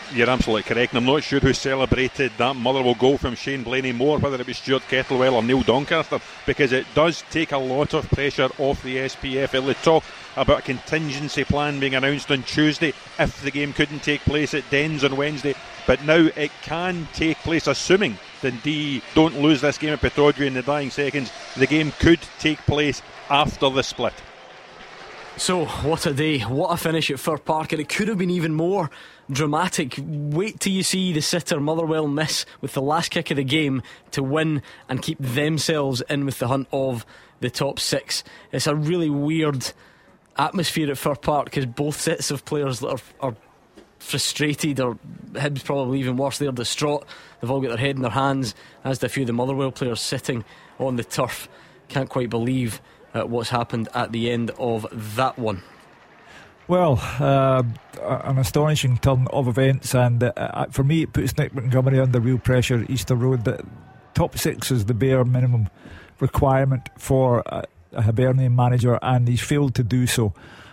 You're absolutely correct, and I'm not sure who celebrated that Motherwell goal from Shane Blaney more, whether it was Stuart Kettlewell or Neil Doncaster, because it does take a lot of pressure off the SPFL. They talk about a contingency plan being announced on Tuesday if the game couldn't take place at Dens on Wednesday, but now it can take place, assuming Dundee don't lose this game at Pittodrie in the dying seconds. The game could take place after the split. So, what a day, what a finish at Fir Park, and it could have been even more dramatic. Wait till you see the sitter Motherwell miss with the last kick of the game to win and keep themselves in with the hunt of the top 6. It's a really weird atmosphere at Fir Park because both sets of players that are frustrated, or Hibs probably even worse, they're distraught. They've all got their head in their hands, as do a few of the Motherwell players sitting on the turf. Can't quite believe what's happened at the end of that one. Well, an astonishing turn of events, and for me it puts Nick Montgomery under real pressure at Easter Road. The top 6 is the bare minimum requirement for a Hibernian manager, and he's failed to do so.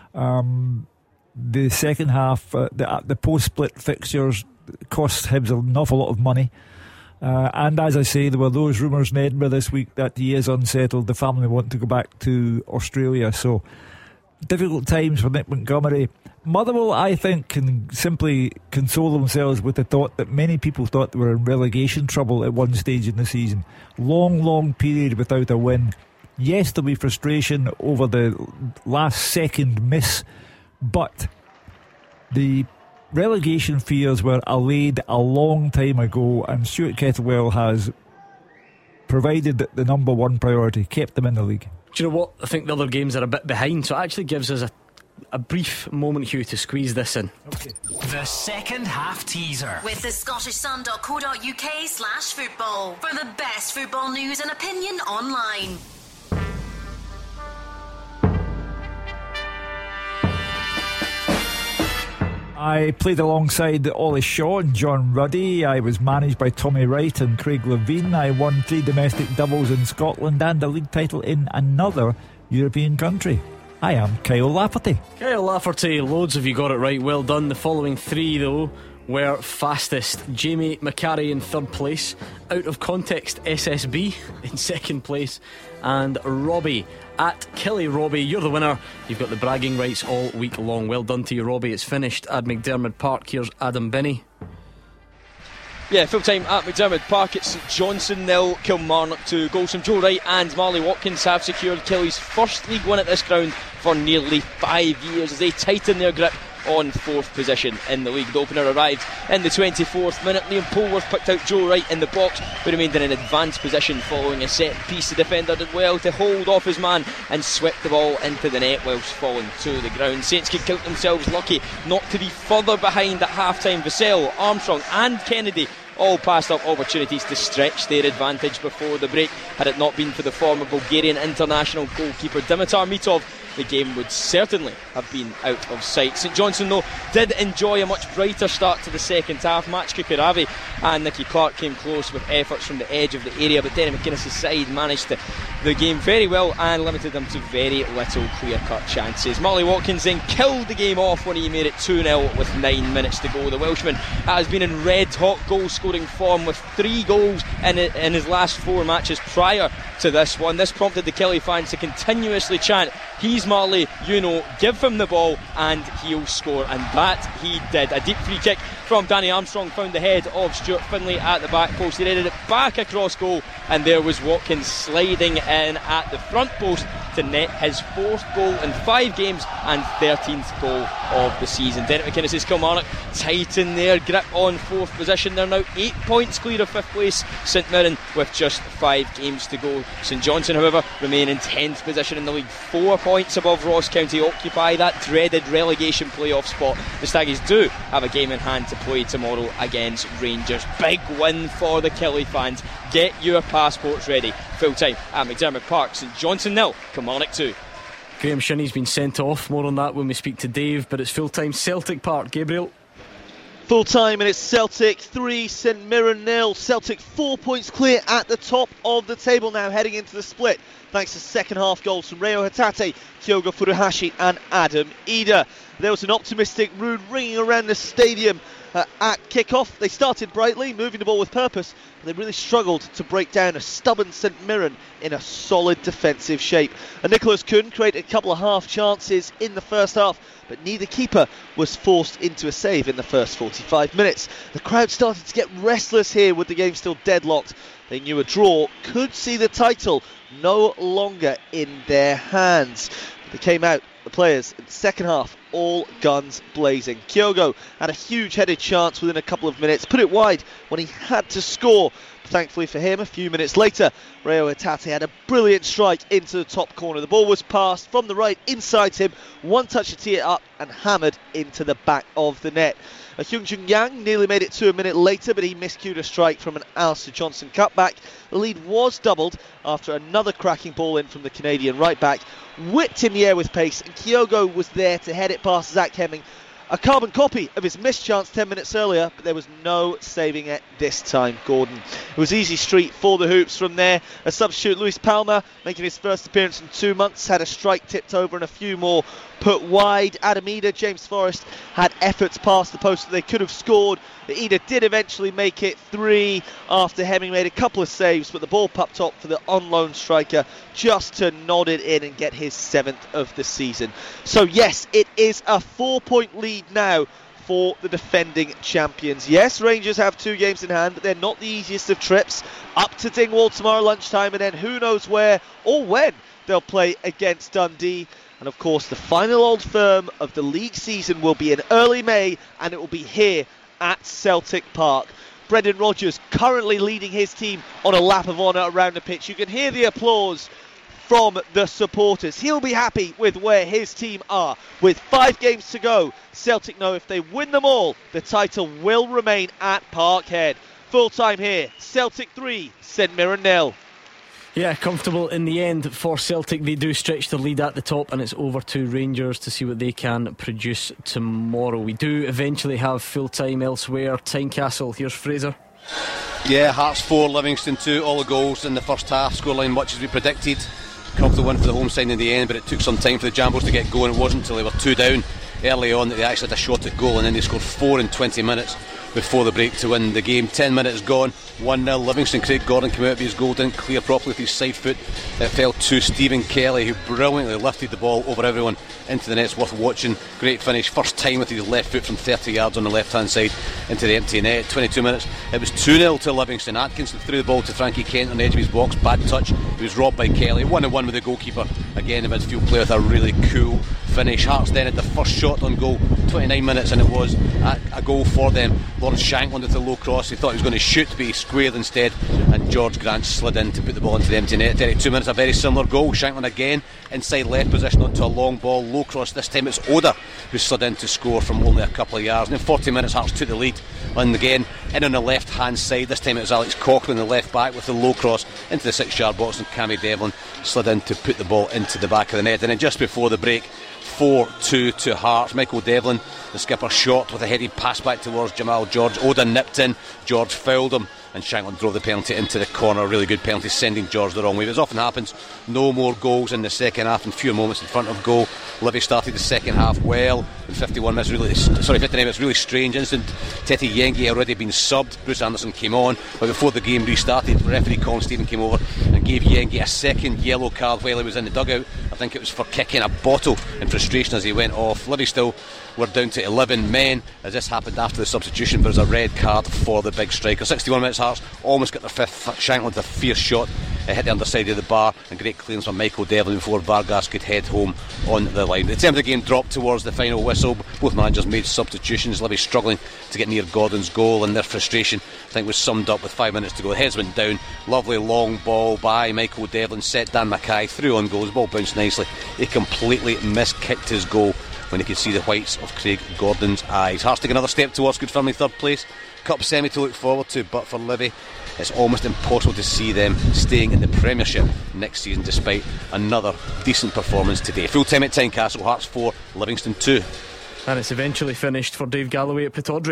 The second half, the post-split fixtures cost Hibs an awful lot of money. And as I say, there were those rumours in Edinburgh this week that he is unsettled. The family want to go back to Australia. So, difficult times for Nick Montgomery. Motherwell, I think, can simply console themselves with the thought that many people thought they were in relegation trouble at one stage in the season. Long period without a win. Yes, there'll be frustration over the last second miss, but the relegation fears were allayed a long time ago, and Stuart Kettlewell has provided the number one priority, kept them in the league. Do you know what? I think the other games are a bit behind, so it actually gives us a brief moment, Hugh, to squeeze this in. Okay. The second half teaser with the scottishsun.co.uk/football for the best football news and opinion online. I played alongside Ollie Shaw and John Ruddy. I was managed by Tommy Wright and Craig Levine. I won 3 domestic doubles in Scotland and a league title in another European country. I am Kyle Lafferty. Kyle Lafferty, loads of you got it right, well done. The following 3 though were fastest. Jamie McCarry in 3rd place, Out of Context SSB in 2nd place, and Robbie at Killy Robbie, you're the winner. You've got the bragging rights all week long. Well done to you, Robbie. It's finished at McDermott Park. Here's Adam Binney. Yeah, full time at McDermott Park. It's St Johnstone 0, Kilmarnock 2. Goals from Joe Wright and Marley Watkins have secured Killy's first League One at this ground for nearly 5 years as they tighten their grip on 4th position in the league. The opener arrived in the 24th minute. Liam Polworth picked out Joe Wright in the box, but remained in an advanced position following a set piece. The defender did well to hold off his man and swept the ball into the net whilst falling to the ground. Saints could count themselves lucky not to be further behind at half time. Vassell, Armstrong and Kennedy all passed up opportunities to stretch their advantage before the break. Had it not been for the former Bulgarian international goalkeeper Dimitar Mitov, the game would certainly have been out of sight. St Johnstone though did enjoy a much brighter start to the second half. Max Kukuravi and Nicky Clark came close with efforts from the edge of the area, but Denny McGuinness' side managed the game very well and limited them to very little clear-cut chances. Marley Watkins then killed the game off when he made it 2-0 with 9 minutes to go. The Welshman has been in red-hot goal-scoring form with 3 goals in his last 4 matches prior to this one. This prompted the Kelly fans to continuously chant, "He's Marley, you know, give him the ball and he'll score," and that he did. A deep free kick from Danny Armstrong found the head of Stuart Finlay at the back post. He headed it back across goal, and there was Watkins sliding in at the front post to net his 4th goal in 5 games and 13th goal of the season. Derek McInnes' Kilmarnock tighten their grip on 4th position. They're now 8 points clear of 5th place St Mirren with just 5 games to go. St Johnstone, however, remain in 10th position in the league, 4 points above Ross County, occupy that dreaded relegation playoff spot. The Staggies do have a game in hand to play tomorrow against Rangers. Big win for the Kelly fans. Get your passports ready. Full time at McDermott Park. St Johnstone 0, Kilmarnock 2. Graham Shinney's been sent off. More on that when we speak to Dave, but it's full time Celtic Park. Gabriel? Full time, and it's Celtic 3, St Mirren 0. Celtic 4 points clear at the top of the table now, heading into the split. thanks to second half goals from Reo Hatate, Kyogo Furuhashi and Adam Ida. There was an optimistic mood ringing around the stadium at kick-off. They started brightly, moving the ball with purpose, but they really struggled to break down a stubborn St Mirren in a solid defensive shape. And Nicholas Kuhn created a couple of half chances in the first half, but neither keeper was forced into a save in the first 45 minutes. The crowd started to get restless here with the game still deadlocked. They knew a draw could see the title no longer in their hands. They came out, the players, in the second half, all guns blazing. Kyogo had a huge headed chance within a couple of minutes, put it wide when he had to score. Thankfully for him, a few minutes later, Reo Hatate had a brilliant strike into the top corner. The ball was passed from the right inside him, one touch to tee it up and hammered into the back of the net. Hyunjung Yang nearly made it 2 a minute later, but he miscued a strike from an Alistair Johnson cutback. The lead was doubled after another cracking ball in from the Canadian right back, whipped in the air with pace, and Kyogo was there to head it past Zach Hemming. A carbon copy of his missed chance 10 minutes earlier, but there was no saving it this time, Gordon. It was easy street for the Hoops from there. A substitute, Luis Palma, making his first appearance in 2 months, had a strike tipped over and a few more put wide. Adam Ida, James Forrest had efforts past the post that they could have scored. But Ida did eventually make it 3 after Hemming made a couple of saves, but the ball popped up for the on-loan striker just to nod it in and get his 7th of the season. So yes, it is a 4-point lead now for the defending champions. Yes, Rangers have 2 games in hand, but they're not the easiest of trips. Up to Dingwall tomorrow lunchtime, and then who knows where or when they'll play against Dundee. And of course, the final Old Firm of the league season will be in early May, and it will be here at Celtic Park. Brendan Rodgers currently leading his team on a lap of honour around the pitch. You can hear the applause from the supporters. He'll be happy with where his team are. With 5 games to go, Celtic know if they win them all, the title will remain at Parkhead. Full time here, Celtic 3, St Mirren 0. Yeah, comfortable in the end for Celtic. They do stretch their lead at the top, and it's over to Rangers to see what they can produce tomorrow. We do eventually have full time elsewhere. Tynecastle, here's Fraser. Yeah, Hearts 4, Livingston 2, all the goals in the first half, scoreline much as we predicted. Comfortable win for the home side in the end, but it took some time for the Jambos to get going. It wasn't until they were 2 down early on that they actually had a shot at goal, and then they scored 4 in 20 minutes before the break to win the game. 10 minutes gone, 1-0 Livingston. Craig Gordon came out, but his goal didn't clear properly with his side foot. It fell to Stephen Kelly, who brilliantly lifted the ball over everyone into the net's worth watching. Great finish, first time with his left foot from 30 yards on the left hand side into the empty net. 22 minutes, it was 2-0 to Livingston. Atkinson threw the ball to Frankie Kent on the edge of his box, bad touch, he was robbed by Kelly. 1-1 with the goalkeeper, again the midfield player with a really cool finish. Hearts then had the first shot on goal, 29 minutes, and it was a goal for them. Lawrence Shankland with the low cross, he thought he was going to shoot, but he squared instead, and George Grant slid in to put the ball into the empty net. 32 minutes, a very similar goal. Shankland again inside left position onto a long ball, low cross. This time it's Oda who slid in to score from only a couple of yards. And in 40 minutes Hearts took the lead, and again in on the left hand side. This time it was Alex Coughlin, the left back, with the low cross into the 6-yard box, and Cammy Devlin slid in to put the ball into the back of the net. And then just before the break, 4-2 to Hearts. Michael Devlin, the skipper, shot with a headed pass back towards Jamal George. Oda nipped in, George fouled him, and Shankland drove the penalty into the corner. Really good penalty, sending George the wrong way. But as often happens, no more goals in the second half and fewer moments in front of goal. Livy started the second half well. In 59 minutes, really strange incident. Tete Yengi had already been subbed. Bruce Anderson came on, but before the game restarted, referee Colin Stephen came over and gave Yengi a second yellow card while he was in the dugout. I think it was for kicking a bottle in frustration as he went off. Livy still were down to 11 men as this happened after the substitution, but it was a red card for the big striker. 61 minutes, Hearts almost got their fifth. Shankland with a fierce shot, it hit the underside of the bar, and great clearance from Michael Devlin before Vargas could head home on the line. The time of the game dropped towards the final whistle. Both managers made substitutions. Livy struggling to get near Gordon's goal, and their frustration, I think, was summed up with 5 minutes to go. The heads went down, lovely long ball by Michael Devlin, set Dan Mackay through on goal. The ball bounced nicely. He completely miskicked his goal when he could see the whites of Craig Gordon's eyes. Hearts take another step towards good firmly third place. Cup semi to look forward to, but for Livy it's almost impossible to see them staying in the Premiership next season despite another decent performance today. Full time at Tynecastle, Hearts 4, Livingston 2. And it's eventually finished for Dave Galloway at Pittodrie.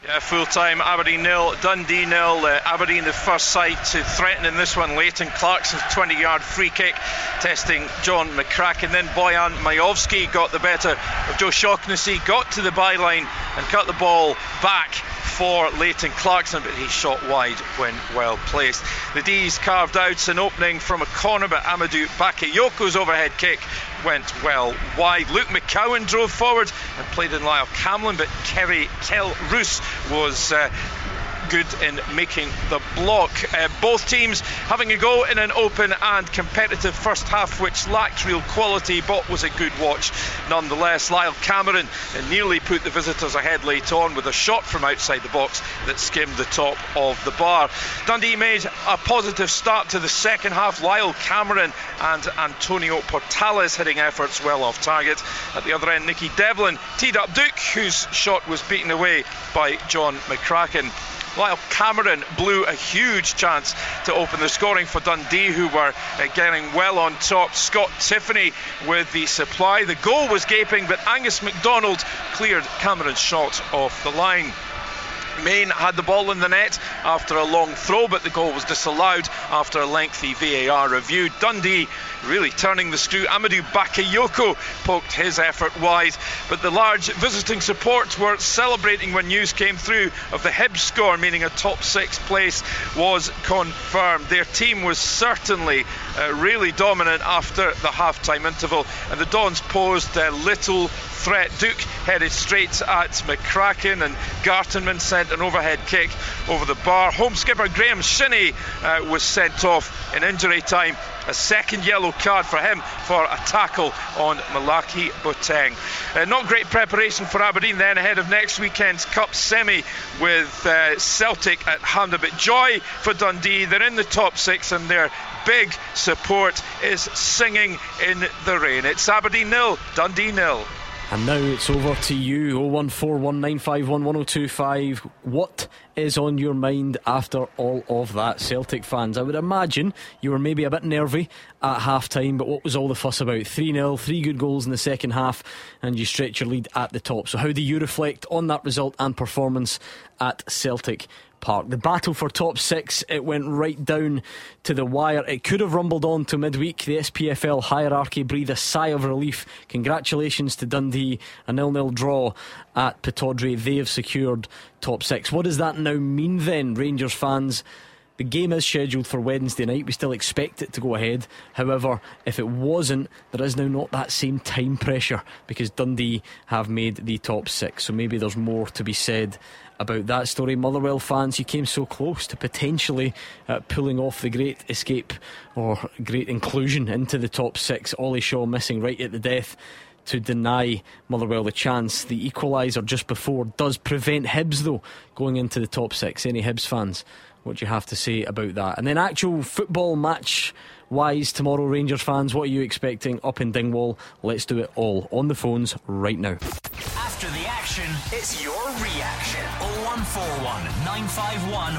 Yeah, full time, Aberdeen 0, Dundee 0. Aberdeen the first side to threaten in this one. Leighton Clarkson's 20-yard free kick testing John McCracken. Then Bojan Majovski got the better of Joe Shaughnessy, got to the byline and cut the ball back for Leighton Clarkson, but he shot wide when well placed. The D's carved out an opening from a corner, but Amadou Bakayoko's overhead kick went well wide. Luke McCowan drove forward and played in Lyle Camlin, but Kel Roos was good in making the block. Both teams having a go in an open and competitive first half which lacked real quality but was a good watch nonetheless. Lyle Cameron nearly put the visitors ahead late on with a shot from outside the box that skimmed the top of the bar. Dundee made a positive start to the second half. Lyle Cameron and Antonio Portales hitting efforts well off target. At the other end, Nicky Devlin teed up Duke, whose shot was beaten away by John McCracken. Lyle Cameron blew a huge chance to open the scoring for Dundee, who were getting well on top. Scott Tiffany with the supply. The goal was gaping, but Angus MacDonald cleared Cameron's shot off the line. Maine had the ball in the net after a long throw, but the goal was disallowed after a lengthy VAR review. Dundee really turning the screw. Amadou Bakayoko poked his effort wide, but the large visiting support were celebrating when news came through of the Hibs score, meaning a top 6 place was confirmed. Their team was certainly really dominant after the half-time interval, and the Dons posed little threat. Duke headed straight at McCracken, and Gartenman sent an overhead kick over the bar. Home skipper Graham Shinnie was sent off in injury time. A second yellow card for him for a tackle on Malaki Boateng. Not great preparation for Aberdeen then ahead of next weekend's Cup semi with Celtic at hand. But joy for Dundee. They're in the top 6 and their big support is singing in the rain. It's Aberdeen 0, Dundee 0. And now it's over to you. 01419511025. What is on your mind after all of that, Celtic fans? I would imagine you were maybe a bit nervy at half time, but what was all the fuss about? 3-0, 3 good goals in the second half, and you stretch your lead at the top. So how do you reflect on that result and performance at Celtic Park? The battle for top 6, it went right down to the wire. It could have rumbled on to midweek. The SPFL hierarchy breathed a sigh of relief. Congratulations to Dundee, a 0-0 draw at Pittodrie. They have secured top 6. What does that now mean then, Rangers fans? The game is scheduled for Wednesday night. We still expect it to go ahead. However, if it wasn't, there is now not that same time pressure because Dundee have made the top 6. So maybe there's more to be said about that story. Motherwell fans, you came so close to potentially pulling off the great escape or great inclusion into the top 6. Ollie Shaw missing right at the death to deny Motherwell the chance. The equaliser just before does prevent Hibs though going into the top 6. Any Hibs fans, what do you have to say about that? And then actual football match wise tomorrow, Rangers fans, what are you expecting up in Dingwall? Let's do it all on the phones right now. After the action, it's your reaction. 0141 951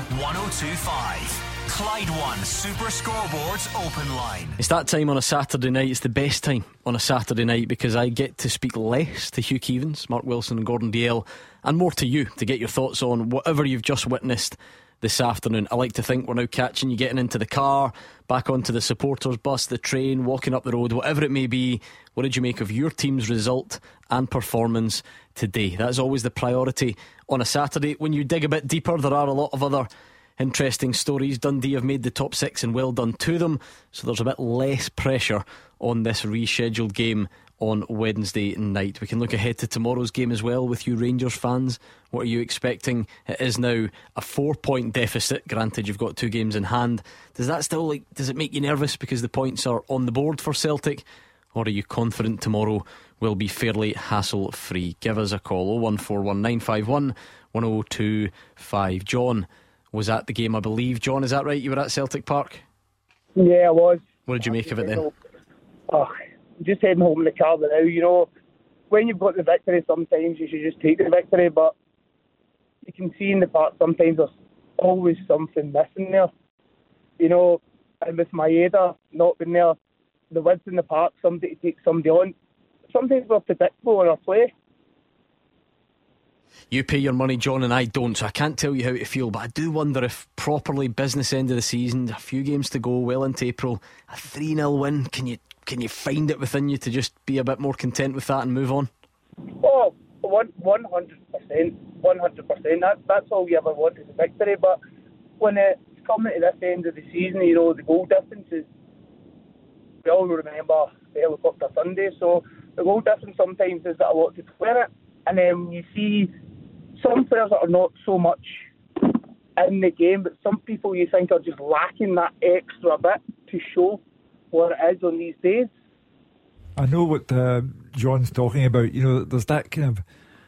1025. Clyde One Super Scoreboards open line. It's that time on a Saturday night. It's the best time on a Saturday night because I get to speak less to Hugh Keevins, Mark Wilson and Gordon Dalziel, and more to you to get your thoughts on whatever you've just witnessed this afternoon. I like to think we're now catching you getting into the car, back onto the supporters bus, the train, walking up the road, whatever it may be. What did you make of your team's result and performance today? That's always the priority on a Saturday. When you dig a bit deeper, there are a lot of other interesting stories. Dundee have made the top 6 and well done to them, so there's a bit less pressure on this rescheduled game on Wednesday night. We can look ahead to tomorrow's game as well with you Rangers fans. What are you expecting? It is now a 4-point deficit. Granted, you've got 2 games in hand. Does that still does it make you nervous because the points are on the board for Celtic? Or are you confident tomorrow will be fairly hassle free? Give us a call. 0141951 1025. John was at the game, I believe. John, is that right? You were at Celtic Park? Yeah, I was. What did you make of it then? Just heading home in the car now. You know, when you've got the victory, sometimes you should just take the victory, but you can see in the park sometimes there's always something missing there. You know, and with Maeda not being there, the width in the park, somebody to take somebody on, sometimes we're predictable in our play. You pay your money, John, and I don't, so I can't tell you how to feel, but I do wonder if properly business end of the season, a few games to go, well into April, a 3-0 win, can you find it within you to just be a bit more content with that and move on? Oh, 100%. That's all you ever want is a victory. But when it's coming to this end of the season, you know, the goal differences, we all remember the Helicopter Sunday, so the goal difference sometimes has got a lot to play in it. And then you see some players that are not so much in the game, but some people you think are just lacking that extra bit to show what it is on these days. I know what John's talking about. You know, there's that kind of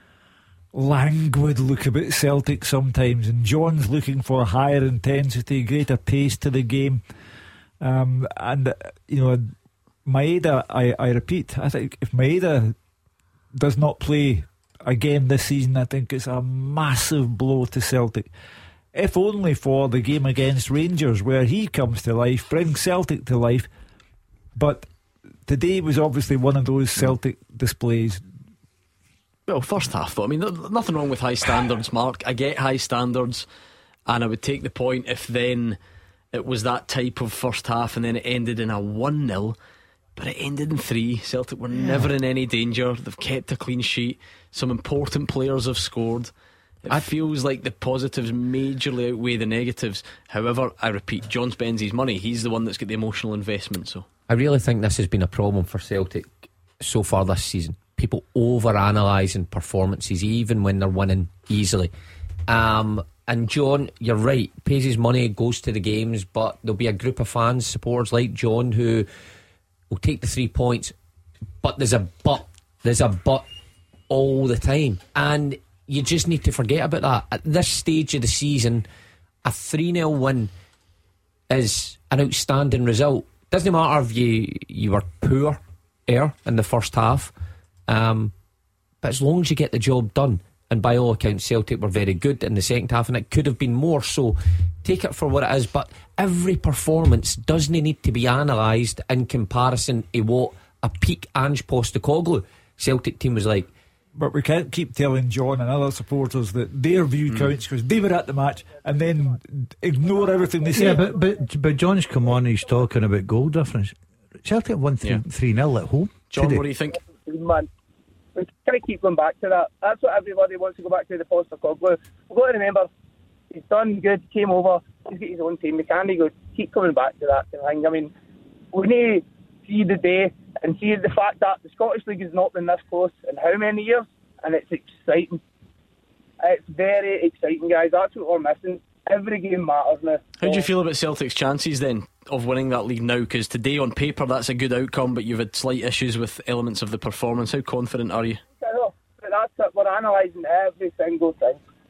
languid look about Celtic sometimes, and John's looking for higher intensity, greater pace to the game. And you know, Maeda, I repeat, I think if Maeda does not play again this season, I think it's a massive blow to Celtic. If only for the game against Rangers, where he comes to life, brings Celtic to life. But today was obviously one of those Celtic displays. Well, first half though, I mean, nothing wrong with high standards, Mark. I get high standards, and I would take the point if then it was that type of first half and then it ended in a 1-0. But it ended in 3. Celtic were never in any danger. They've kept a clean sheet. Some important players have scored. It feels like the positives majorly outweigh the negatives. However, I repeat, John spends his money. He's the one that's got the emotional investment. So I really think this has been a problem for Celtic so far this season. People over-analysing performances even when they're winning easily. And John, you're right, pays his money, goes to the games, but there'll be a group of fans, supporters like John, who will take the 3 points, but there's a but all the time, and you just need to forget about that. At this stage of the season, a 3-0 win is an outstanding result. Doesn't matter if you were poor in the first half, but as long as you get the job done. And by all accounts, Celtic were very good in the second half, and it could have been more, so take it for what it is. But every performance doesn't need to be analysed in comparison to what a peak Ange Postecoglou Celtic team was like. But we can't keep telling John and other supporters that their view counts because they were at the match and then ignore everything they say. Yeah, but John's come on, he's talking about goal difference. Celtic won 3-0 at home. John, today. What do you think? Man, we kind of keep going back to that. That's what everybody wants to go back to, the Postecoglou. We've got to remember, he's done good, came over, he's got his own team. We can't keep coming back to that thing. I mean, we need to see the day and see the fact that the Scottish League has not been this close in how many years, and it's exciting. It's very exciting, guys. That's what we're missing. Every game matters now. How do you feel about Celtic's chances then of winning that league now? Because today on paper that's a good outcome, but you've had slight issues with elements of the performance. How confident are you? I know, but that's it. We're analysing every single thing.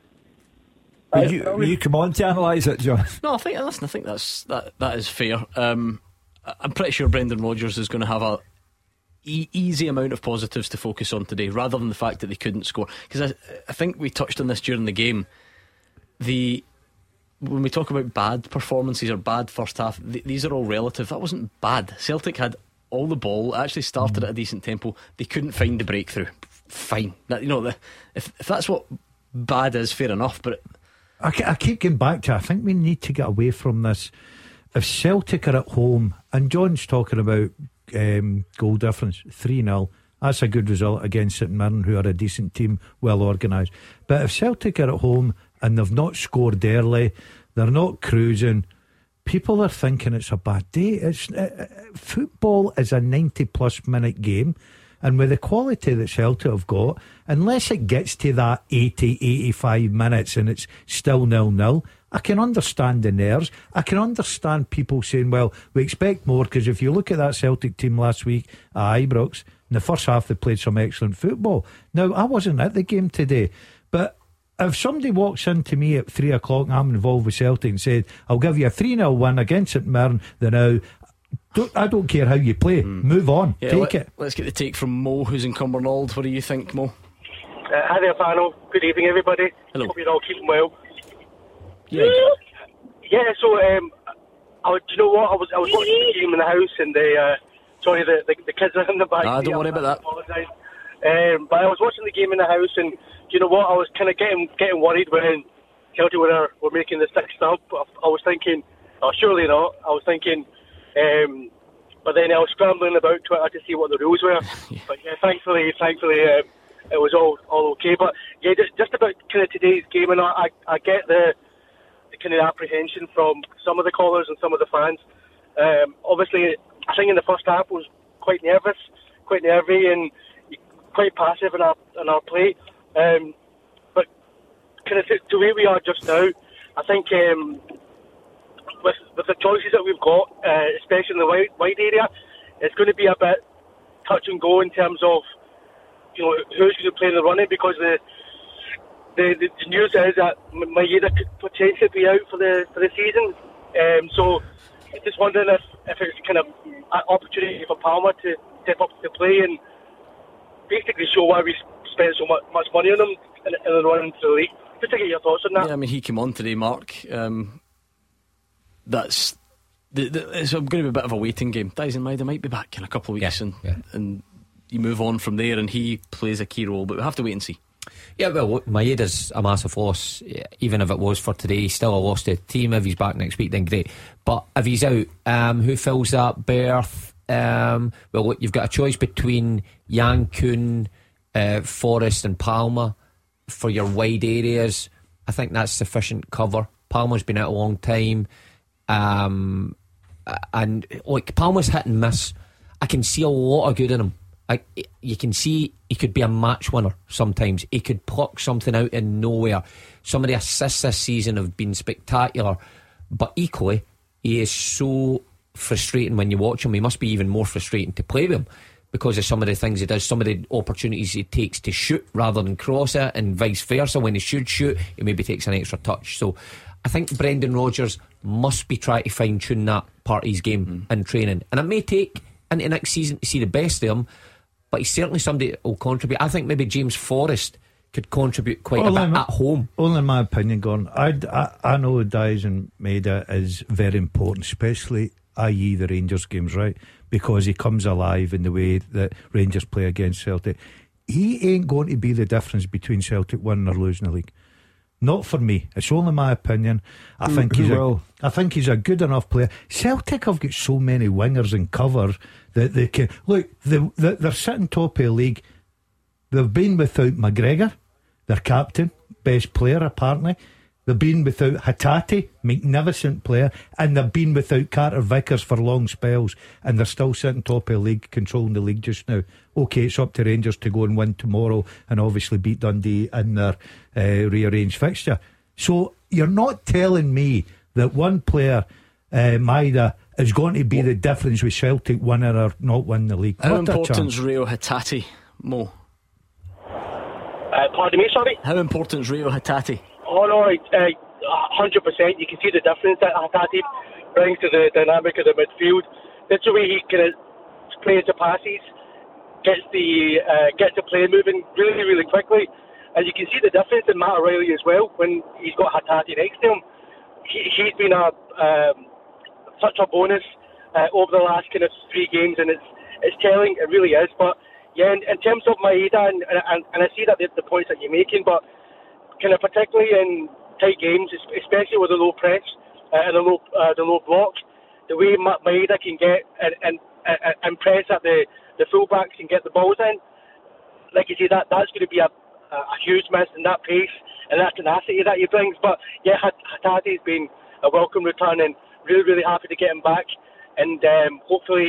Will you come on to analyse it, John? No, I think that is fair. I'm pretty sure Brendan Rodgers is going to have a easy amount of positives to focus on today, rather than the fact that they couldn't score. Because I think we touched on this during the game. When we talk about bad performances or bad first half, these are all relative. That wasn't bad. Celtic had all the ball, actually started at a decent tempo. They couldn't find the breakthrough. Fine. If that's what bad is, fair enough. But I keep going back to, I think we need to get away from this. If Celtic are at home, and John's talking about goal difference, 3-0, that's a good result against St Mirren, who are a decent team, well organised. But if Celtic are at home and they've not scored early, they're not cruising, people are thinking it's a bad day. Football is a 90-plus minute game, and with the quality that Celtic have got, unless it gets to that 80-85 minutes and it's still 0-0, I can understand the nerves. I can understand people saying, well, we expect more, because if you look at that Celtic team last week at Ibrox, in the first half they played some excellent football. Now, I wasn't at the game today, but if somebody walks into me at 3 o'clock and I'm involved with Celtic and said, I'll give you a 3-0 win against St Mirren, then I don't care how you play, move on, take it. Let's get the take from Mo, who's in Cumbernauld. What do you think, Mo? Hi there, panel. Good evening, everybody. Hello. Hope you're all keeping well. Yeah. So do you know what? I was watching the game in the house, and the kids are in the back. Don't worry about that. But I was watching the game in the house, and you know what? I was kind of getting worried when Celtic were making the 6th sub. I was thinking, oh, surely not. I was thinking, but then I was scrambling about Twitter to see what the rules were. Yeah. But yeah, thankfully, it was all okay. But yeah, just about kind of today's game, and I get the kind of apprehension from some of the callers and some of the fans. Obviously, I think in the first half was quite nervous, quite nervy, and quite passive in our play. But kind of the way we are just now, I think with the choices that we've got, especially in the wide area, it's going to be a bit touch and go in terms of, you know, who's going to play in the running, because the news is that Maeda could potentially be out for the season. So I'm just wondering if it's kind of an opportunity for Palmer to step up to play and basically show why we spent so much money on him in the run into the league. Just to get your thoughts on that. Yeah, I mean, he came on today, Mark. It's going to be a bit of a waiting game. Daizen Maeda might be back in a couple of weeks, and you move on from there, and he plays a key role, but we have to wait and see. Yeah, well, Maeda's a massive loss. Even if it was for today, he's still a loss to the team. If he's back next week, then great. But if he's out, who fills that berth? Well, look, you've got a choice between Jan Kuhn, Forrest and Palmer for your wide areas. I think that's sufficient cover. Palmer's been out a long time, and like Palmer's hit and miss. I can see a lot of good in him. You can see he could be a match winner sometimes. He could pluck something out in nowhere. Some of the assists this season have been spectacular, but equally he is so frustrating when you watch him. He must be even more frustrating to play with him because of some of the things he does, some of the opportunities he takes to shoot rather than cross it, and vice versa. When he should shoot, he maybe takes an extra touch. So I think Brendan Rodgers must be trying to fine tune that part of his game in training, and it may take into next season to see the best of him, but he's certainly somebody that will contribute. I think maybe James Forrest could contribute quite a bit at home. Only in my opinion, Gordon. I know Daizen Maeda is very important, especially i.e. the Rangers games, right? Because he comes alive in the way that Rangers play against Celtic. He ain't going to be the difference between Celtic winning or losing the league. Not for me. It's only my opinion. I think he's a good enough player. Celtic have got so many wingers and covers that they can look. They're sitting top of the league. They've been without McGregor, their captain, best player apparently. They've been without Hatate, magnificent player, and they've been without Carter Vickers for long spells, and they're still sitting top of the league, controlling the league just now. OK, it's up to Rangers to go and win tomorrow and obviously beat Dundee in their rearranged fixture. So you're not telling me that one player, Maeda, is going to be the difference with Celtic winning or not winning the league. How important is Rio Hatate, Mo? Pardon me, sorry? How important is Rio Hatate? Oh no, 100%. You can see the difference that Hatate brings to the dynamic of the midfield. That's the way he can play into passes, gets the play moving really, really quickly. And you can see the difference in Matt O'Reilly as well when he's got Hatate next to him. He's been such a bonus over the last kind of 3 games, and it's telling. It really is. But yeah, in terms of Maeda, and I see that the points that you're making, but kind of particularly in tight games, especially with the low press and the low block, the way Maeda can get and press at the fullbacks and get the balls in, like you say, that's going to be a huge miss in that pace and that tenacity that he brings. But yeah, Hatate's been a welcome return, and really, really happy to get him back. And hopefully,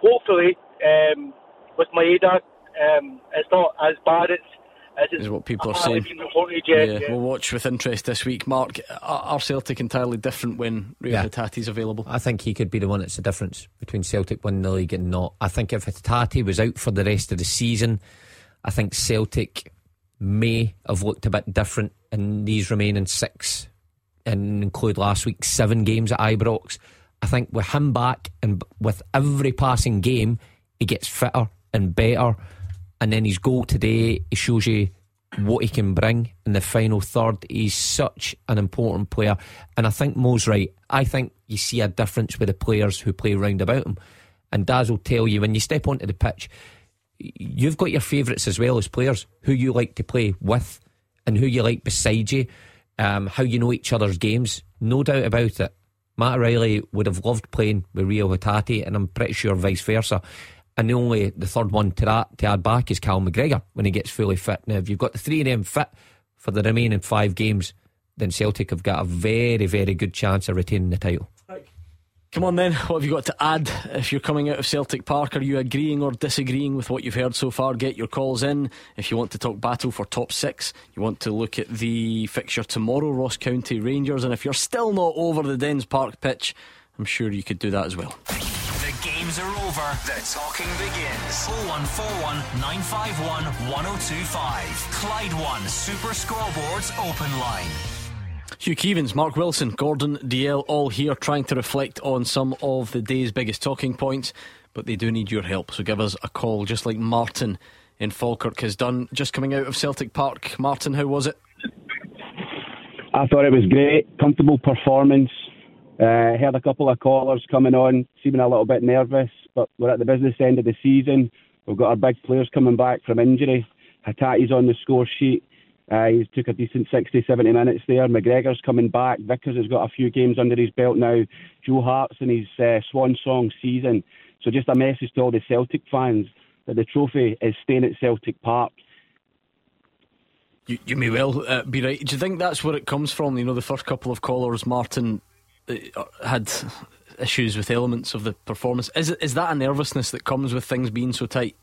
with Maeda, it's not as bad as is what people are saying. We'll watch with interest this week. Mark, are Celtic entirely different when Rio Hatate's available? I think he could be the one that's the difference between Celtic winning the league and not. I think if Hatate was out for the rest of the season, I think Celtic may have looked a bit different in these remaining 6, and include last week's 7 games at Ibrox. I think with him back and with every passing game, he gets fitter and better. And then his goal today, he shows you what he can bring in the final third. He's such an important player. And I think Mo's right. I think you see a difference with the players who play round about him. And Daz will tell you, when you step onto the pitch, you've got your favourites as well as players, who you like to play with and who you like beside you, how you know each other's games. No doubt about it. Matt O'Reilly would have loved playing with Rio Hatate, and I'm pretty sure vice versa. And the third one to add back is Cal McGregor when he gets fully fit. Now, if you've got the three of them fit for the remaining 5 games, then Celtic have got a very, very good chance of retaining the title. Come on then, what have you got to add if you're coming out of Celtic Park? Are you agreeing or disagreeing with what you've heard so far? Get your calls in. If you want to talk battle for top 6, you want to look at the fixture tomorrow, Ross County Rangers, and if you're still not over the Dens Park pitch, I'm sure you could do that as well. The games are over, the talking begins. 0141 951 1025. Clyde One Super Scoreboards open line. Hugh Keevins, Mark Wilson, Gordon DL, all here trying to reflect on some of the day's biggest talking points, but they do need your help, so give us a call, just like Martin in Falkirk has done, just coming out of Celtic Park. Martin, how was it? I thought it was great, comfortable performance. Heard a couple of callers coming on, seeming a little bit nervous, but we're at the business end of the season. We've got our big players coming back from injury. Hatate's on the score sheet. He took a decent 60-70 minutes there. McGregor's coming back. Vickers has got a few games under his belt now. Joe Hart's in his swan song season. So just a message to all the Celtic fans that the trophy is staying at Celtic Park. You may well be right. Do you think that's where it comes from? You know, the first couple of callers, Martin, had issues with elements of the performance. Is that a nervousness that comes with things being so tight?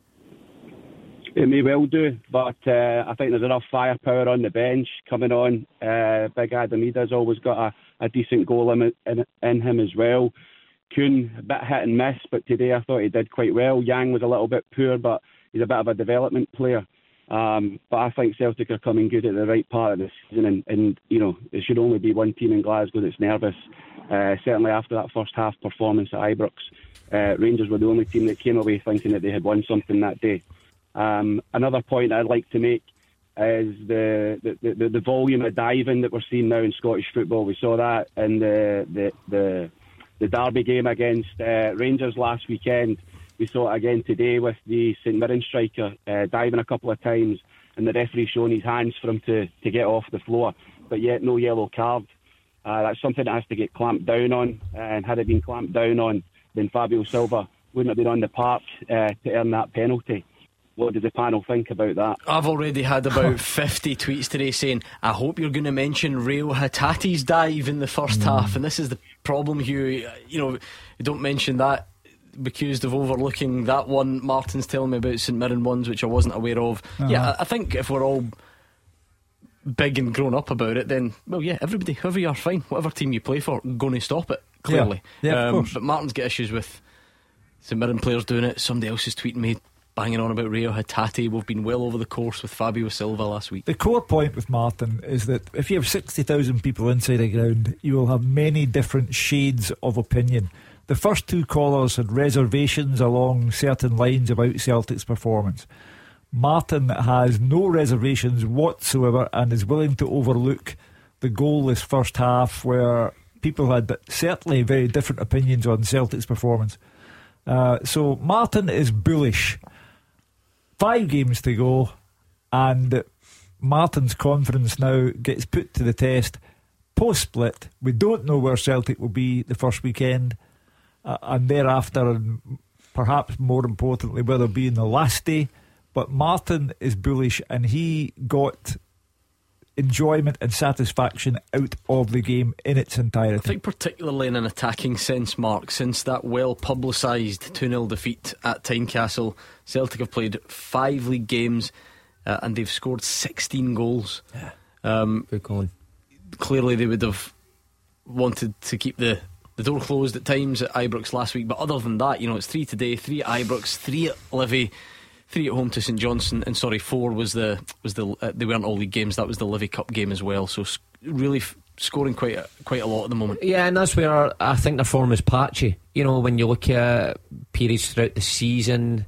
It may well do, but I think there's enough firepower on the bench coming on. Big Adam Ida's always got a decent goal in him as well. Kuhn, a bit hit and miss, but today I thought he did quite well. Yang was a little bit poor, but he's a bit of a development player. But I think Celtic are coming good at the right part of the season, and you know, there should only be one team in Glasgow that's nervous. Certainly after that first half performance at Ibrox, Rangers were the only team that came away thinking that they had won something that day. Another point I'd like to make is the volume of diving that we're seeing now in Scottish football. We saw that in the derby game against Rangers last weekend. We saw it again today with the St Mirren striker diving a couple of times, and the referee showing his hands for him to get off the floor, but yet no yellow card. That's something that has to get clamped down on, and had it been clamped down on, then Fabio Silva wouldn't have been on the park to earn that penalty. What did the panel think about that? I've already had about 50 tweets today saying, I hope you're going to mention Rio Hatate's dive in the first half. And this is the problem, Hugh. You know, you don't mention that, accused of overlooking that one. Martin's telling me about St Mirren ones, which I wasn't aware of. Yeah, I think if we're all big and grown up about it, then, well, yeah, everybody, whoever you are, fine. Whatever team you play for, going to stop it, clearly. Yeah, of course. But Martin's got issues with St Mirren players doing it. Somebody else is tweeting me, banging on about Rio Hatate. We've been well over the course with Fabio Silva last week. The core point with Martin is that if you have 60,000 people inside a ground, you will have many different shades of opinion. The first two callers had reservations along certain lines about Celtic's performance. Martin has no reservations whatsoever and is willing to overlook the goalless first half, where people had certainly very different opinions on Celtic's performance. So Martin is bullish. 5 games to go, and Martin's confidence now gets put to the test. Post-split, we don't know where Celtic will be the first weekend, and thereafter, and perhaps more importantly, where they'll be in the last day. But Martin is bullish, and he got enjoyment and satisfaction out of the game in its entirety. I think particularly in an attacking sense, Mark, since that well publicised 2-0 defeat at Tynecastle, Celtic have played 5 league games and they've scored 16 goals. Good going. Clearly they would have wanted to keep the door closed at times at Ibrox last week, but other than that, you know, it's 3 today, 3 at Ibrox, 3 at Livy, 3 at home to St Johnstone, and 4 was the they weren't all league games. That was the Livy Cup game as well. So really scoring quite a lot at the moment. Yeah, and that's where I think their form is patchy. You know, when you look at periods throughout the season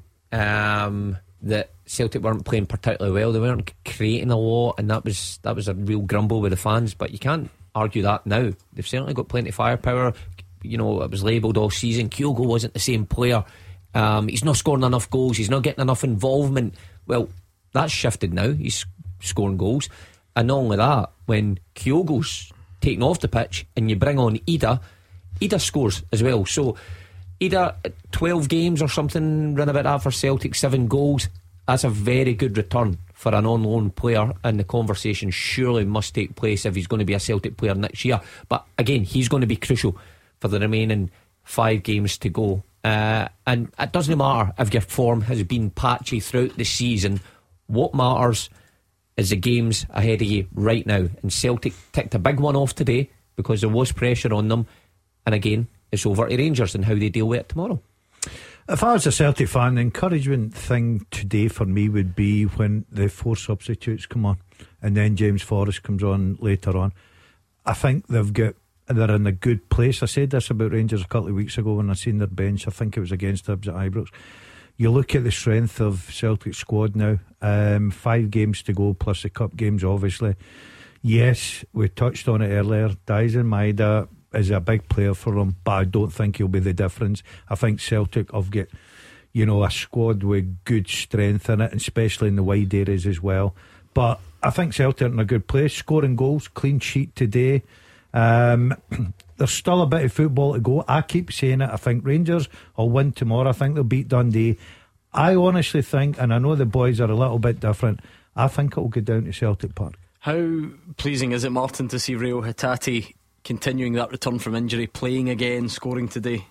that Celtic weren't playing particularly well, they weren't creating a lot, and that was a real grumble with the fans. But you can't argue that now. They've certainly got plenty of firepower. You know, it was labelled all season, Kyogo wasn't the same player He's not scoring enough goals, he's not getting enough involvement. Well, that's shifted now. He's scoring goals. And not only that, when Kyogo's taken off the pitch and you bring on Ida scores as well. So Ida, 12 games or something, run about that for Celtic, 7 goals. That's a very good return for an on-loan player, and the conversation surely must take place if he's going to be a Celtic player next year. But again, he's going to be crucial for the remaining 5 games to go. And it doesn't matter if your form has been patchy throughout the season. What matters is the games ahead of you right now. And Celtic ticked a big one off today because there was pressure on them. And again, it's over to Rangers and how they deal with it tomorrow. If I was a Celtic fan, the encouragement thing today for me would be when the 4 substitutes come on and then James Forrest comes on later on. I think they're in a good place. I said this about Rangers a couple of weeks ago when I seen their bench. I think it was against Hibs at Ibrox. You look at the strength of Celtic's squad now, 5 games to go plus the cup games obviously. Yes, we touched on it earlier, Daizen Maeda is a big player for them, but I don't think he'll be the difference. I think Celtic have got, a squad with good strength in it, especially in the wide areas as well. But I think Celtic are in a good place, scoring goals, clean sheet today. There's still a bit of football to go. I keep saying it. I think Rangers will win tomorrow. I think they'll beat Dundee. I honestly think, and I know the boys are a little bit different, I think it will go down to Celtic Park. How pleasing is it, Martin, to see Reo Hatate continuing that return from injury, playing again, scoring today?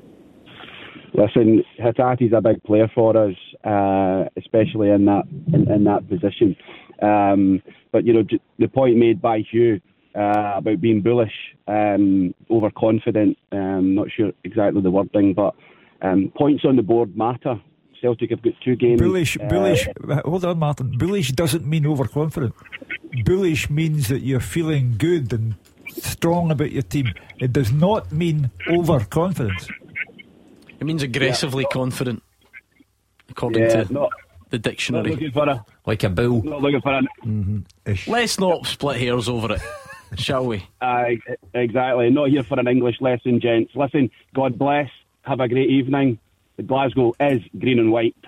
Listen, Hatate's a big player for us, especially in that position. But the point made by Hugh about being bullish, overconfident, not sure exactly the wording, but points on the board matter. Celtic have got 2 games. Bullish. Hold on, Martin. Bullish doesn't mean overconfident. Bullish means that you're feeling good and strong about your team. It does not mean overconfidence. It means aggressively confident, according to the dictionary. Not looking for like a bull. Not looking for Let's not split hairs over it, shall we? Exactly. Not here for an English lesson, gents. Listen, God bless. Have a great evening. Glasgow is green and white.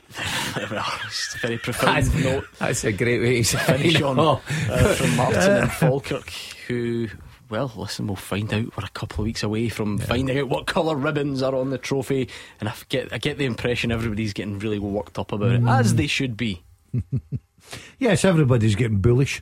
It's a very profound note. That's a great way to finish on from Martin and Falkirk, who, well, listen, we'll find out. We're a couple of weeks away from finding out what colour ribbons are on the trophy, and I get the impression everybody's getting really worked up about it, as they should be. Yes, everybody's getting bullish.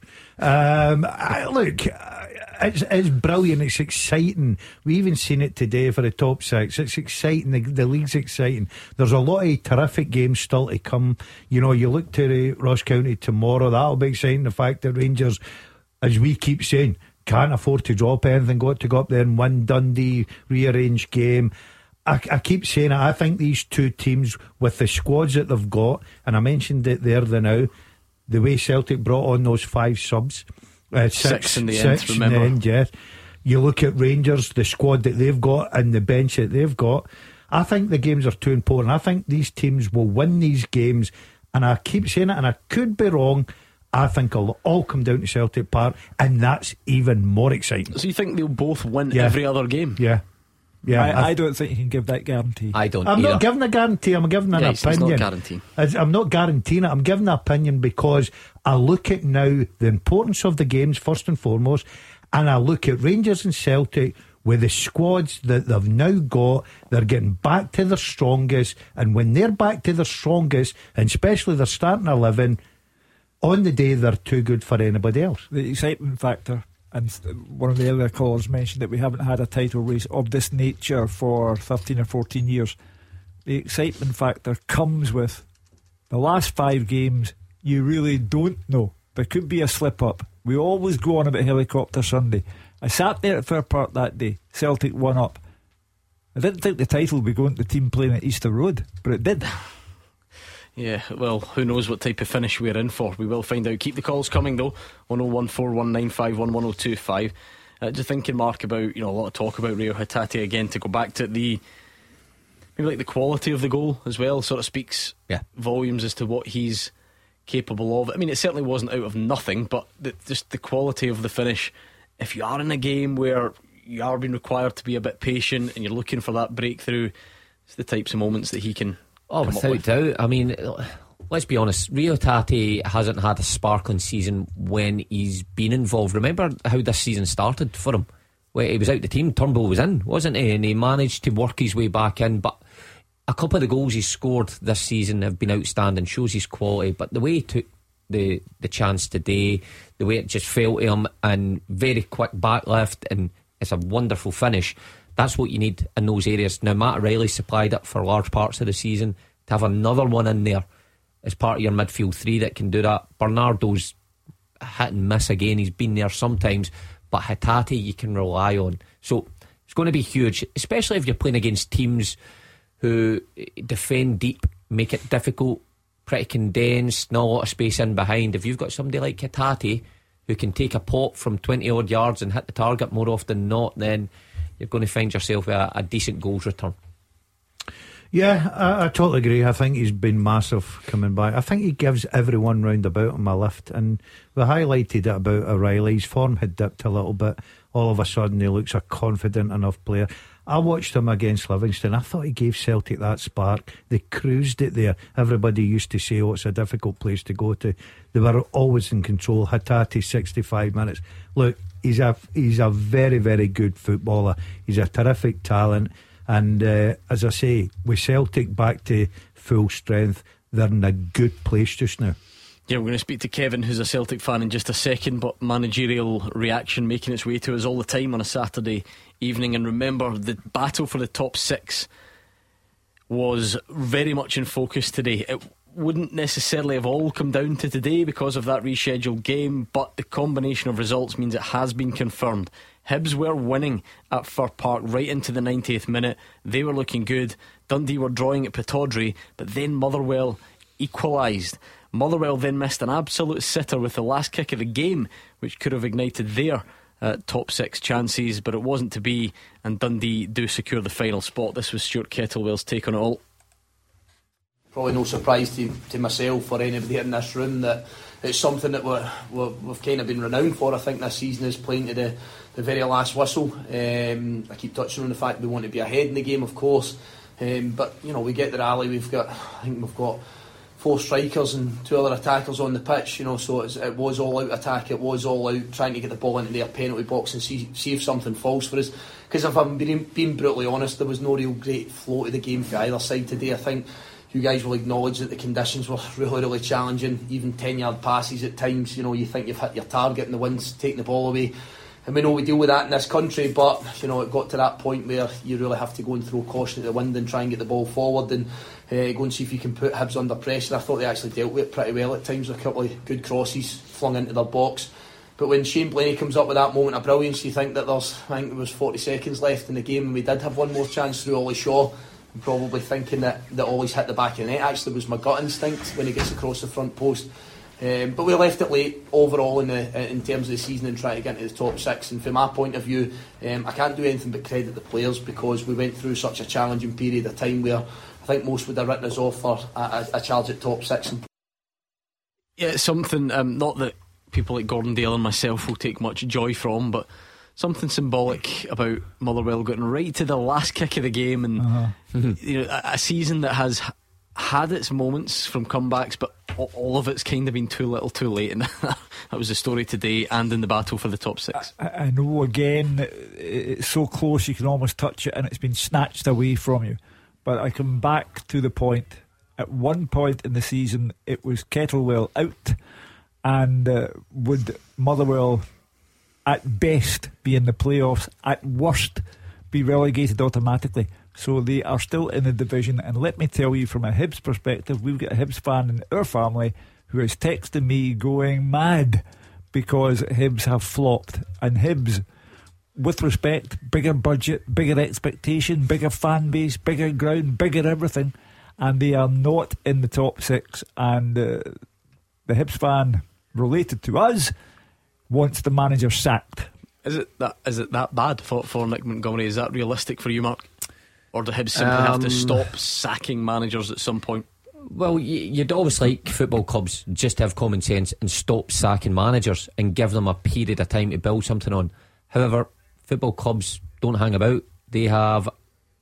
Look, it's brilliant, it's exciting. We even seen it today for the top 6. It's exciting, the league's exciting. There's a lot of terrific games still to come. You look to the Ross County tomorrow, that'll be exciting. The fact that Rangers, as we keep saying, can't afford to drop anything, got to go up there and win Dundee, rearranged game. I keep saying it, I think these 2 teams with the squads that they've got, and I mentioned it there the now, the way Celtic brought on those 5 subs, 6 in the end, remember? Yes. You look at Rangers, the squad that they've got and the bench that they've got. I think the games are too important. I think these teams will win these games, and I keep saying it, and I could be wrong. I think it'll all come down to Celtic Park, and that's even more exciting. So you think they'll both win every other game? Yeah. I don't think you can give that guarantee. I'm not giving a guarantee. I'm giving an opinion. Not guaranteeing. I'm not guaranteeing it. I'm giving an opinion because I look at now the importance of the games first and foremost, and I look at Rangers and Celtic with the squads that they've now got. They're getting back to their strongest, and when they're back to their strongest, and especially their starting 11, on the day they're too good for anybody else. The excitement factor. And one of the earlier callers mentioned that we haven't had a title race of this nature for 13 or 14 years. The excitement factor comes with the last 5 games. You really don't know. There could be a slip up. We always go on about Helicopter Sunday. I sat there at Fair Park that day. Celtic won up. I didn't think the title would be going to the team playing at Easter Road, but it did. Yeah, well, who knows what type of finish we're in for. We will find out. Keep the calls coming though, 101419511025. Just thinking, Mark, about a lot of talk about Reo Hatate again. To go back to maybe the quality of the goal as well, sort of speaks volumes as to what he's capable of. I mean, it certainly wasn't out of nothing, but just the quality of the finish. If you are in a game where you are being required to be a bit patient and you're looking for that breakthrough, It's the types of moments that he can. Without doubt. I mean, let's be honest, Rio Hatate hasn't had a sparkling season when he's been involved. Remember how this season started for him? Where he was out the team, Turnbull was in, wasn't he? And he managed to work his way back in. But a couple of the goals he's scored this season have been outstanding, shows his quality. But the way he took the chance today, the way it just fell to him, and very quick backlift, and it's a wonderful finish. That's what you need in those areas. Now, Matt O'Reilly supplied it for large parts of the season. To have another one in there as part of your midfield three that can do that. Bernardo's hit and miss again. He's been there sometimes, but Hatate you can rely on. So it's going to be huge, especially if you're playing against teams who defend deep, make it difficult, pretty condensed, not a lot of space in behind. If you've got somebody like Hatate who can take a pot from 20 odd yards and hit the target more often than not, then you're going to find yourself a decent goals return. Yeah, I totally agree. I think he's been massive coming back. I think he gives everyone round about him a lift, and we highlighted it about O'Reilly. His form had dipped a little bit. All of a sudden he looks a confident enough player. I watched him against Livingston. I thought he gave Celtic that spark. They cruised it there. Everybody used to say, it's a difficult place to go to. They were always in control. Hatate 65 minutes. Look, he's a very, very good footballer. He's a terrific talent. And as I say, with Celtic back to full strength, they're in a good place just now. Yeah, we're going to speak to Kevin, who's a Celtic fan, in just a second, but managerial reaction making its way to us all the time on a Saturday evening. And remember, the battle for the top six was very much in focus today. It wouldn't necessarily have all come down to today because of that rescheduled game, but the combination of results means it has been confirmed. Hibs were winning at Fir Park right into the 90th minute. They were looking good. Dundee were drawing at Pittodrie, but then Motherwell equalised. Motherwell then missed an absolute sitter with the last kick of the game, which could have ignited their top six chances, but it wasn't to be, and Dundee do secure the final spot. This was Stuart Kettlewell's take on it all. Probably no surprise to myself or anybody in this room that it's something that we've kind of been renowned for. I think this season is playing to the very last whistle. I keep touching on the fact we want to be ahead in the game, of course, but you know, we get the rally. We've got 4 strikers and 2 other attackers on the pitch, you know, so it was all out attack. It was all out trying to get the ball into their penalty box and see if something falls for us. Because if I'm being brutally honest, there was no real great flow to the game for either side today. I think you guys will acknowledge that the conditions were really, really challenging. Even 10-yard passes at times, you know, you think you've hit your target and the wind's taking the ball away. And we know we deal with that in this country, but you know, it got to that point where you really have to go and throw caution at the wind and try and get the ball forward and go and see if you can put Hibs under pressure. I thought they actually dealt with it pretty well at times, with a couple of good crosses flung into their box. But when Shane Blaney comes up with that moment of brilliance, you think that I think there was 40 seconds left in the game and we did have one more chance through Ollie Shaw. I'm probably thinking that Ollie's hit the back of the net. Actually, was my gut instinct when he gets across the front post. But we left it late overall in terms of the season and trying to get into the top 6. And from my point of view, I can't do anything but credit the players, because we went through such a challenging period of time where I think most would have written us off for a charge at top 6. Yeah, it's something not that people like Gordon Dale and myself will take much joy from, but something symbolic about Motherwell getting right to the last kick of the game, and you know, a season that has had its moments from comebacks, but all of it's kind of been too little too late, and that was the story today and in the battle for the top 6. I know, again, it's so close you can almost touch it and it's been snatched away from you. But I come back to the point, at one point in the season it was Kettlewell out, and would Motherwell at best be in the playoffs, at worst be relegated automatically. So they are still in the division. And let me tell you, from a Hibs perspective, we've got a Hibs fan in our family who is texting me going mad because Hibs have flopped. And Hibs, with respect, bigger budget, bigger expectation, bigger fan base, bigger ground, bigger everything, and they are not in the top 6. And the Hibs fan related to us wants the manager sacked. Is it that bad for Nick Montgomery? Is that realistic for you, Mark? Or do Hibs simply have to stop sacking managers at some point? Well, you'd always like football clubs just to have common sense and stop sacking managers and give them a period of time to build something on. However, football clubs don't hang about. They have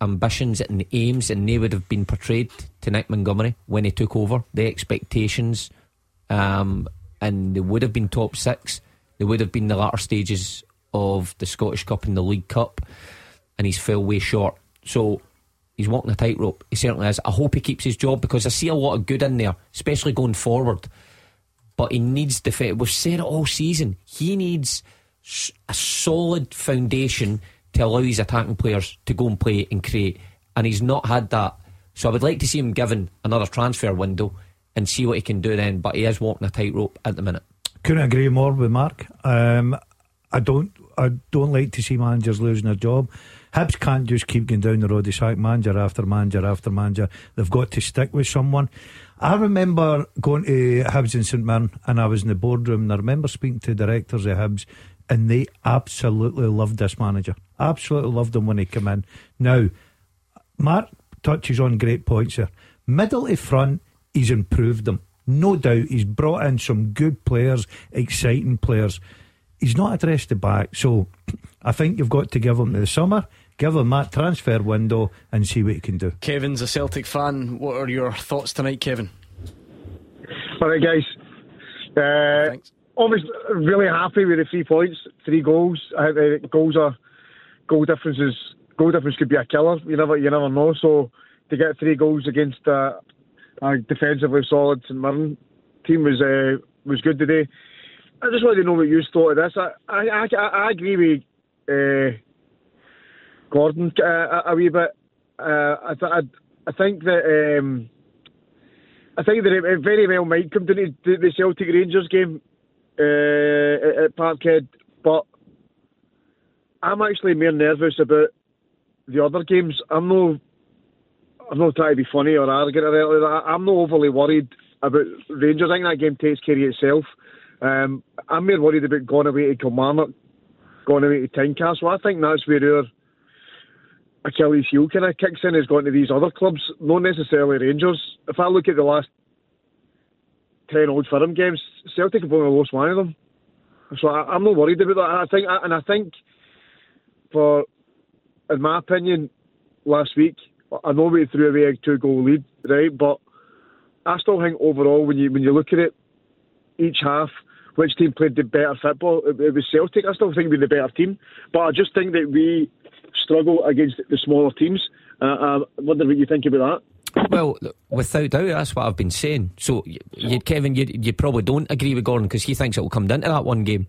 ambitions and aims, and they would have been portrayed to Nick Montgomery when he took over. The expectations, and they would have been top 6. They would have been the latter stages of the Scottish Cup and the League Cup, and he's fell way short. So he's walking a tightrope. He certainly is. I hope he keeps his job, because I see a lot of good in there, especially going forward. But he needs defence. We've said it all season. He needs a solid foundation to allow his attacking players to go and play and create, and he's not had that. So I would like to see him given another transfer window and see what he can do then, but he is walking a tightrope at the minute. Couldn't agree more with Mark. I don't like to see managers losing their job. Hibs can't just keep going down the road. They sack manager after manager after manager. They've got to stick with someone. I remember going to Hibs in St Mirren, and I was in the boardroom, and I remember speaking to directors of Hibs, and they absolutely loved this manager. Absolutely loved him when he came in. Now, Mark touches on great points here. Middle to front, he's improved them, no doubt. He's brought in some good players, exciting players. He's not addressed the back, so I think you've got to give him to the summer, give him that transfer window, and see what he can do. Kevin's a Celtic fan. What are your thoughts tonight, Kevin? Alright, guys. Thanks. Obviously, really happy with the 3 points, 3 goals. I think goal difference could be a killer. You never know. So to get 3 goals against a defensively solid St Mirren team was good today. I just wanted to know what you thought of this. I agree with Gordon a wee bit. I think that it very well might come to the Celtic Rangers game at Parkhead, but I'm actually more nervous about the other games. I'm not trying to be funny or arrogant or anything like that. I'm not overly worried about Rangers. I think that game takes care of itself. I'm more worried about going away to Kilmarnock, going away to Tynecastle. I think that's where our Achilles heel kind of kicks in, is going to these other clubs, not necessarily Rangers. If I look at the last 10 Old Firm games, Celtic have only lost one of them. So I'm not worried about that. I think, in my opinion, last week, I know we threw away a 2-goal lead, right? But I still think overall, when you look at it, each half, which team played the better football? It was Celtic. I still think we're the better team, but I just think that we struggle against the smaller teams. I wonder what you think about that. Well, without doubt, that's what I've been saying. So, Kevin, you probably don't agree with Gordon, because he thinks it will come down to that one game.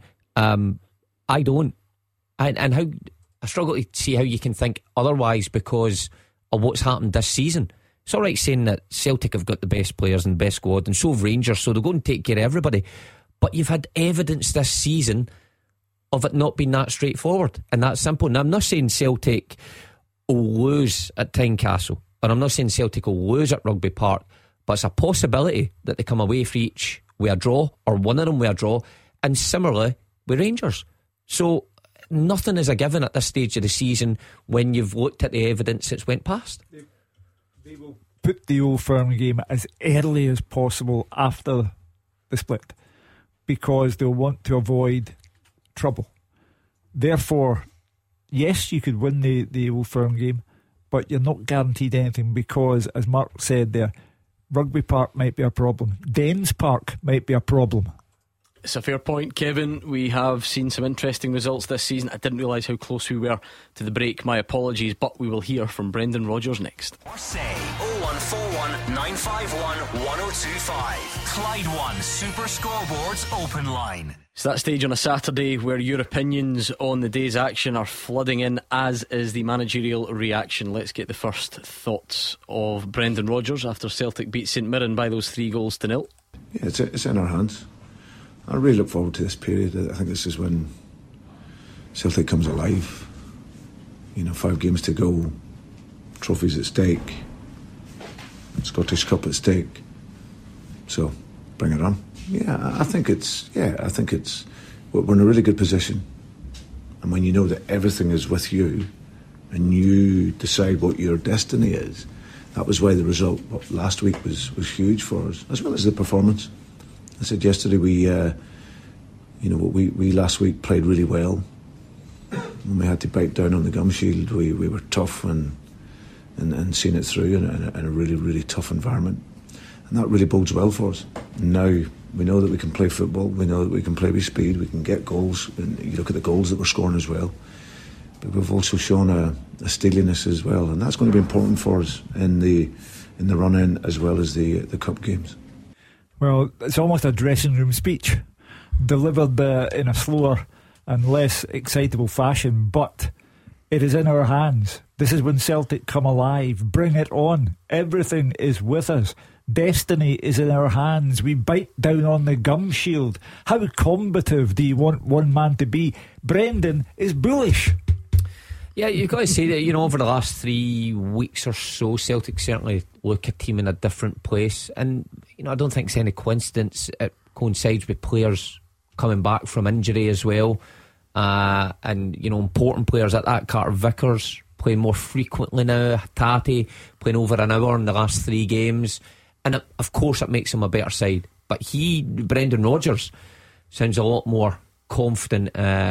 I don't, and how I struggle to see how you can think otherwise because of what's happened this season. It's all right saying that Celtic have got the best players and the best squad, and so have Rangers, so they'll go and take care of everybody. But you've had evidence this season of it not being that straightforward and that simple. Now, I'm not saying Celtic will lose at Tynecastle, or I'm not saying Celtic will lose at Rugby Park, but it's a possibility that they come away for each with a draw, or one of them with a draw, and similarly with Rangers. So nothing is a given at this stage of the season when you've looked at the evidence that's went past. They will put the Old Firm game as early as possible after the split, because they'll want to avoid trouble. Therefore, yes, you could win the Old Firm game, but you're not guaranteed anything, because, as Mark said there, Rugby Park might be a problem, Dens Park might be a problem. It's a fair point, Kevin. We have seen some interesting results this season. I didn't realise how close we were to the break. My apologies, but we will hear from Brendan Rodgers next. Or say 0141 951 1025. Clyde One Super Scoreboards Open Line. It's that stage on a Saturday where your opinions on the day's action are flooding in, as is the managerial reaction. Let's get the first thoughts of Brendan Rodgers after Celtic beat St Mirren by those 3-0. Yeah, it's in our hands. I really look forward to this period. I think this is when Celtic comes alive. 5 games to go, trophies at stake, Scottish Cup at stake. So, bring it on. I think it's we're in a really good position. And when you know that everything is with you and you decide what your destiny is, that was why the result last week was huge for us, as well as the performance. I said yesterday we last week played really well. When we had to bite down on the gum shield, we were tough, and and seeing it through in a really, really tough environment. And that really bodes well for us. Now we know that we can play football, we know that we can play with speed, we can get goals, and you look at the goals that we're scoring as well. But we've also shown a steeliness as well, and that's going to be important for us in the run-in as well as the cup games. Well, it's almost a dressing room speech, delivered in a slower and less excitable fashion, but it is in our hands. This is when Celtic come alive. Bring it on. Everything is with us. Destiny is in our hands. We bite down on the gum shield. How combative do you want one man to be? Brendan is bullish. Yeah, you've got to say that, over the last 3 weeks or so, Celtic certainly look a team in a different place. And, I don't think it's any coincidence it coincides with players coming back from injury as well. And, important players at that. Carter Vickers playing more frequently now. Tati playing over an hour in the last 3 games. And of course it makes him a better side. But Brendan Rodgers, sounds a lot more confident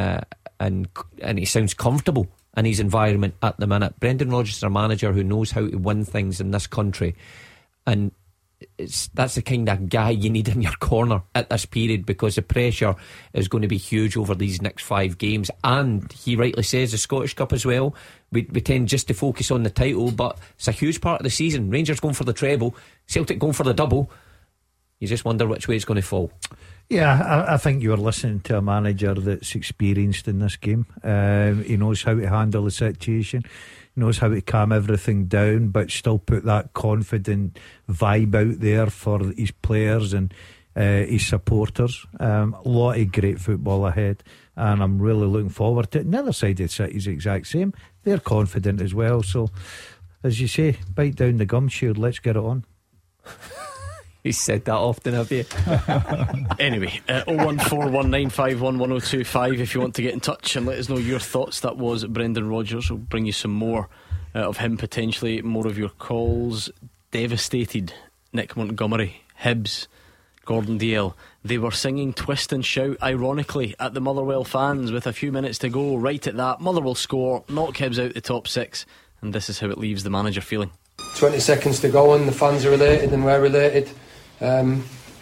and he sounds comfortable in his environment at the minute. Brendan Rodgers is a manager who knows how to win things in this country, and that's the kind of guy you need in your corner at this period, because the pressure is going to be huge over these next 5 games. And he rightly says the Scottish Cup as well, we tend just to focus on the title, but it's a huge part of the season. Rangers going for the treble, Celtic going for the double. You just wonder which way it's going to fall. Yeah, I think you're listening to a manager that's experienced in this game. He knows how to handle the situation, he knows how to calm everything down, but still put that confident vibe out there for his players and his supporters. A lot of great football ahead, and I'm really looking forward to it. And the other side of the city is the exact same. They're confident as well. So, as you say, bite down the gum shield, let's get it on. He's said that often, have you? Anyway, 01419511025 if you want to get in touch and let us know your thoughts. That was Brendan Rodgers. We'll bring you some more of him, potentially more of your calls. Devastated, Nick Montgomery, Hibs, Gordon Dalziel. They were singing Twist and Shout ironically at the Motherwell fans with a few minutes to go. Right at that, Motherwell score, knock Hibs out the top 6, and this is how it leaves the manager feeling. 20 seconds to go and the fans are related and we're related. And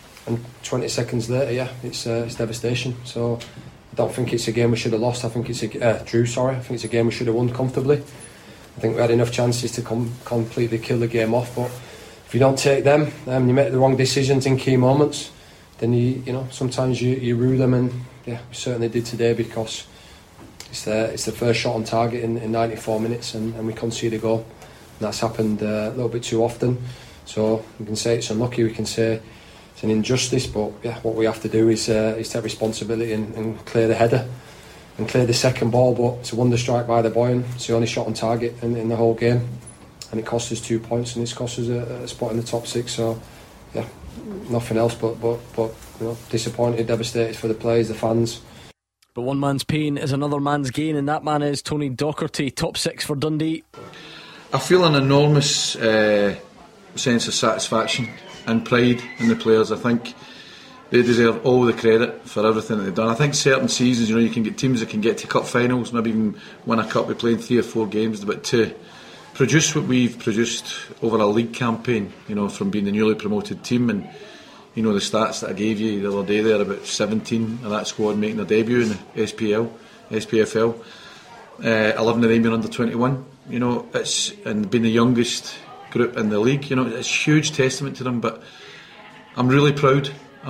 20 seconds later, it's devastation. So I don't think it's a game we should have lost. I think it's drew. I think it's a game we should have won comfortably. I think we had enough chances to completely kill the game off. But if you don't take them, you make the wrong decisions in key moments, then you sometimes you rue them. And we certainly did today, because it's the first shot on target in 94 minutes, and we concede a goal. And that's happened a little bit too often. So we can say it's unlucky, we can say it's an injustice, but what we have to do is take responsibility and clear the header and clear the second ball. But it's a wonder strike by the Boyan. It's the only shot on target in the whole game, and it cost us 2 points, and it's cost us a spot in the top 6. So nothing else but disappointed, devastated for the players, the fans. But one man's pain is another man's gain, and that man is Tony Docherty. Top 6 for Dundee. I feel an enormous sense of satisfaction and pride in the players. I think they deserve all the credit for everything that they've done. I think certain seasons, you can get teams that can get to cup finals, maybe even win a cup by playing 3 or 4 games, but to produce what we've produced over a league campaign, from being the newly promoted team, and the stats that I gave you the other day there, about 17 of that squad making their debut in the SPFL, 11 of them being under 21. And being the youngest group in the league, it's a huge testament to them. But I'm really proud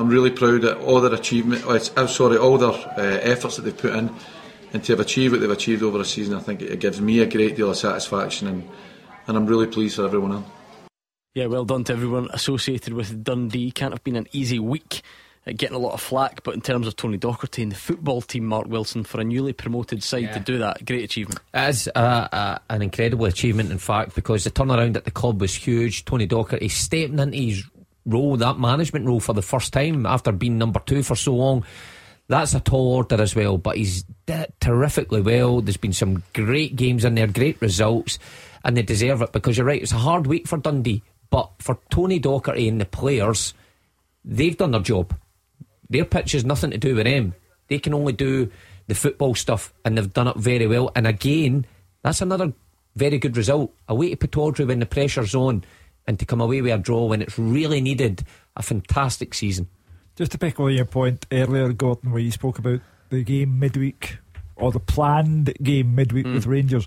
at all their achievement. All their efforts that they've put in, and to have achieved what they've achieved over a season. I think it gives me a great deal of satisfaction, and I'm really pleased for everyone else. Yeah, well done to everyone associated with Dundee. Can't have been an easy week, getting a lot of flack, but in terms of Tony Docherty and the football team, Mark Wilson, for a newly promoted side to do that, great achievement. It is an incredible achievement, in fact, because the turnaround at the club was huge. Tony Docherty stepping into his role, that management role, for the first time after being number 2 for so long. That's a tall order as well, but he's did it terrifically well. There's been some great games in there, great results, and they deserve it, because you're right, it's a hard week for Dundee, but for Tony Docherty and the players, they've done their job. Their pitch has nothing to do with them. They can only do the football stuff, and they've done it very well. And again, that's another very good result. Away to Pittodrie when the pressure's on, and to come away with a draw when it's really needed. A fantastic season. Just to pick on your point earlier, Gordon, where you spoke about the game midweek, or the planned game midweek with Rangers,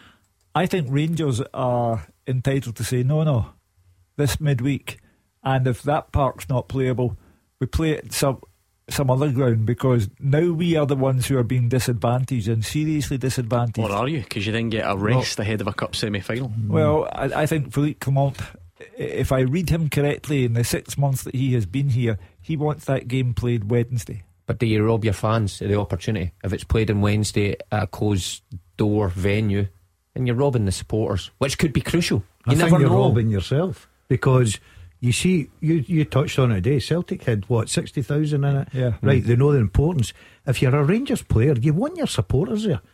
I think Rangers are entitled to say no, this midweek, and if that park's not playable, we play it some other ground, because now we are the ones who are being disadvantaged, and seriously disadvantaged. Or are you? Because you then get a rest ahead of a cup semi-final. Well, I think Philippe Clement, if I read him correctly, in the 6 months that he has been here, he wants that game played Wednesday. But do you rob your fans of the opportunity? If it's played on Wednesday at a closed door venue, and you're robbing the supporters, which could be crucial. I think you're robbing yourself, because you see, you touched on it today. Celtic had 60,000 in it. Yeah. Right, they know the importance. If you're a Rangers player, you want your supporters there.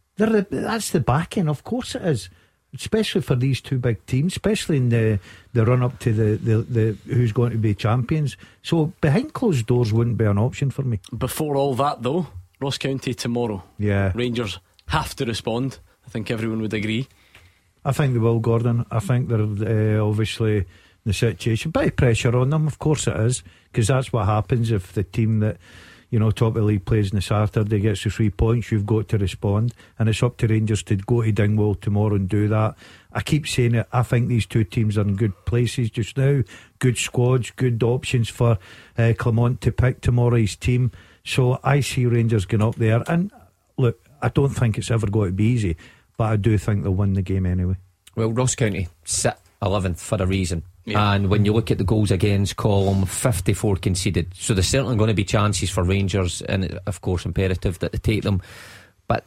That's the backing, of course it is. Especially for these two big teams, especially in the run up to the who's going to be champions. So behind closed doors wouldn't be an option for me. Before all that, though, Ross County tomorrow. Yeah, Rangers have to respond. I think everyone would agree. I think they will, Gordon. I think they're obviously the situation, bit of pressure on them, of course it is, because that's what happens if the team that, you know, top of the league plays on the Saturday gets the 3 points. You've got to respond, and it's up to Rangers to go to Dingwall tomorrow and do that. I keep saying it, I think these two teams are in good places just now, good squads, good options for Clement to pick tomorrow's team. So I see Rangers going up there, and look, I don't think it's ever going to be easy, but I do think they'll win the game anyway. Well, Ross County sit 11th for a reason. Yeah. And when you look at the goals against column, 54 conceded, so there's certainly going to be chances for Rangers, and of course imperative that they take them. But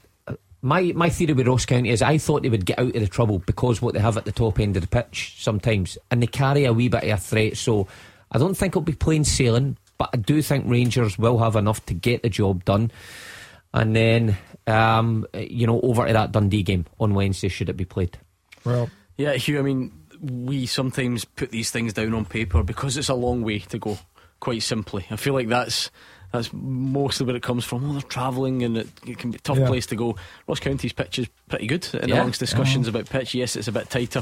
my theory with Ross County is I thought they would get out of the trouble because what they have at the top end of the pitch sometimes, and they carry a wee bit of a threat, so I don't think it'll be plain sailing, but I do think Rangers will have enough to get the job done. And then over to that Dundee game on Wednesday, should it be played. Well, yeah, Hugh, I mean, we sometimes put these things down on paper because it's a long way to go, quite simply. I feel like that's mostly where it comes from. They're travelling and it can be a tough place to go. Ross County's pitch is pretty good, and amongst discussions about pitch, yes, it's a bit tighter.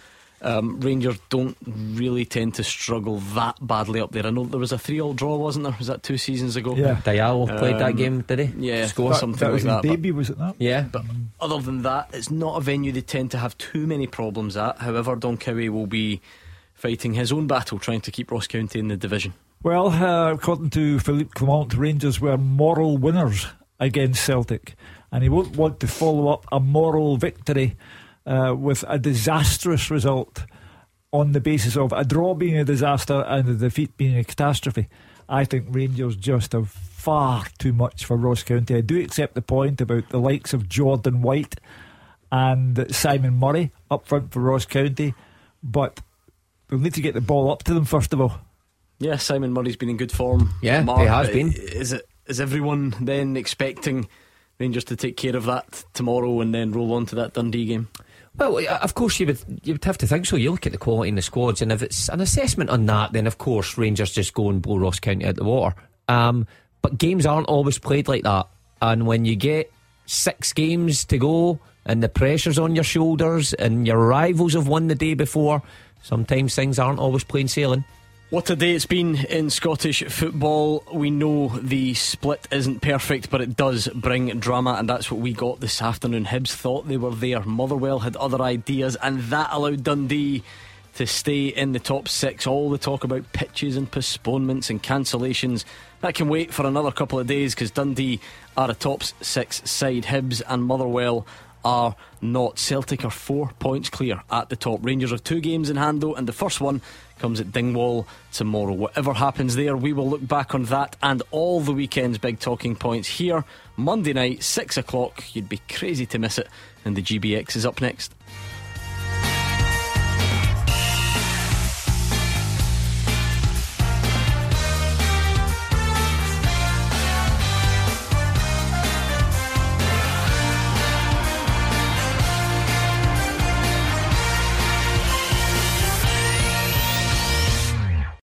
Rangers don't really tend to struggle that badly up there. I know there was a 3-3 draw, wasn't there? Was that 2 seasons ago? Yeah, Diallo played that game, did he? Yeah, score something was like that. Baby, was it that? Yeah, but other than that, it's not a venue they tend to have too many problems at. However, Don Cowie will be fighting his own battle, trying to keep Ross County in the division. Well, according to Philippe Clement, Rangers were moral winners against Celtic, and he won't want to follow up a moral victory with a disastrous result on the basis of a draw being a disaster and a defeat being a catastrophe. I think Rangers just have far too much for Ross County. I do accept the point about the likes of Jordan White and Simon Murray up front for Ross County, but we'll need to get the ball up to them first of all. Yeah, Simon Murray's been in good form. Yeah, Mark, he has been. Is everyone then expecting Rangers to take care of that tomorrow and then roll on to that Dundee game? Well, of course you would have to think so. You look at the quality in the squads, and if it's an assessment on that, then of course Rangers just go and blow Ross County out the water. But games aren't always played like that, and when you get 6 games to go and the pressure's on your shoulders and your rivals have won the day before, sometimes things aren't always plain sailing. What a day it's been in Scottish football. We know the split isn't perfect, but it does bring drama, and that's what we got this afternoon. Hibs thought they were there, Motherwell had other ideas, and that allowed Dundee to stay in the top 6. All the talk about pitches and postponements and cancellations, that can wait for another couple of days, because Dundee are a top 6 side. Hibs and Motherwell are not. Celtic are 4 points clear at the top. Rangers have 2 games in hand though, and the first one comes at Dingwall tomorrow. Whatever happens there, we will look back on that and all the weekend's big talking points here Monday night 6 o'clock. You'd be crazy to miss it, and the GBX is up next.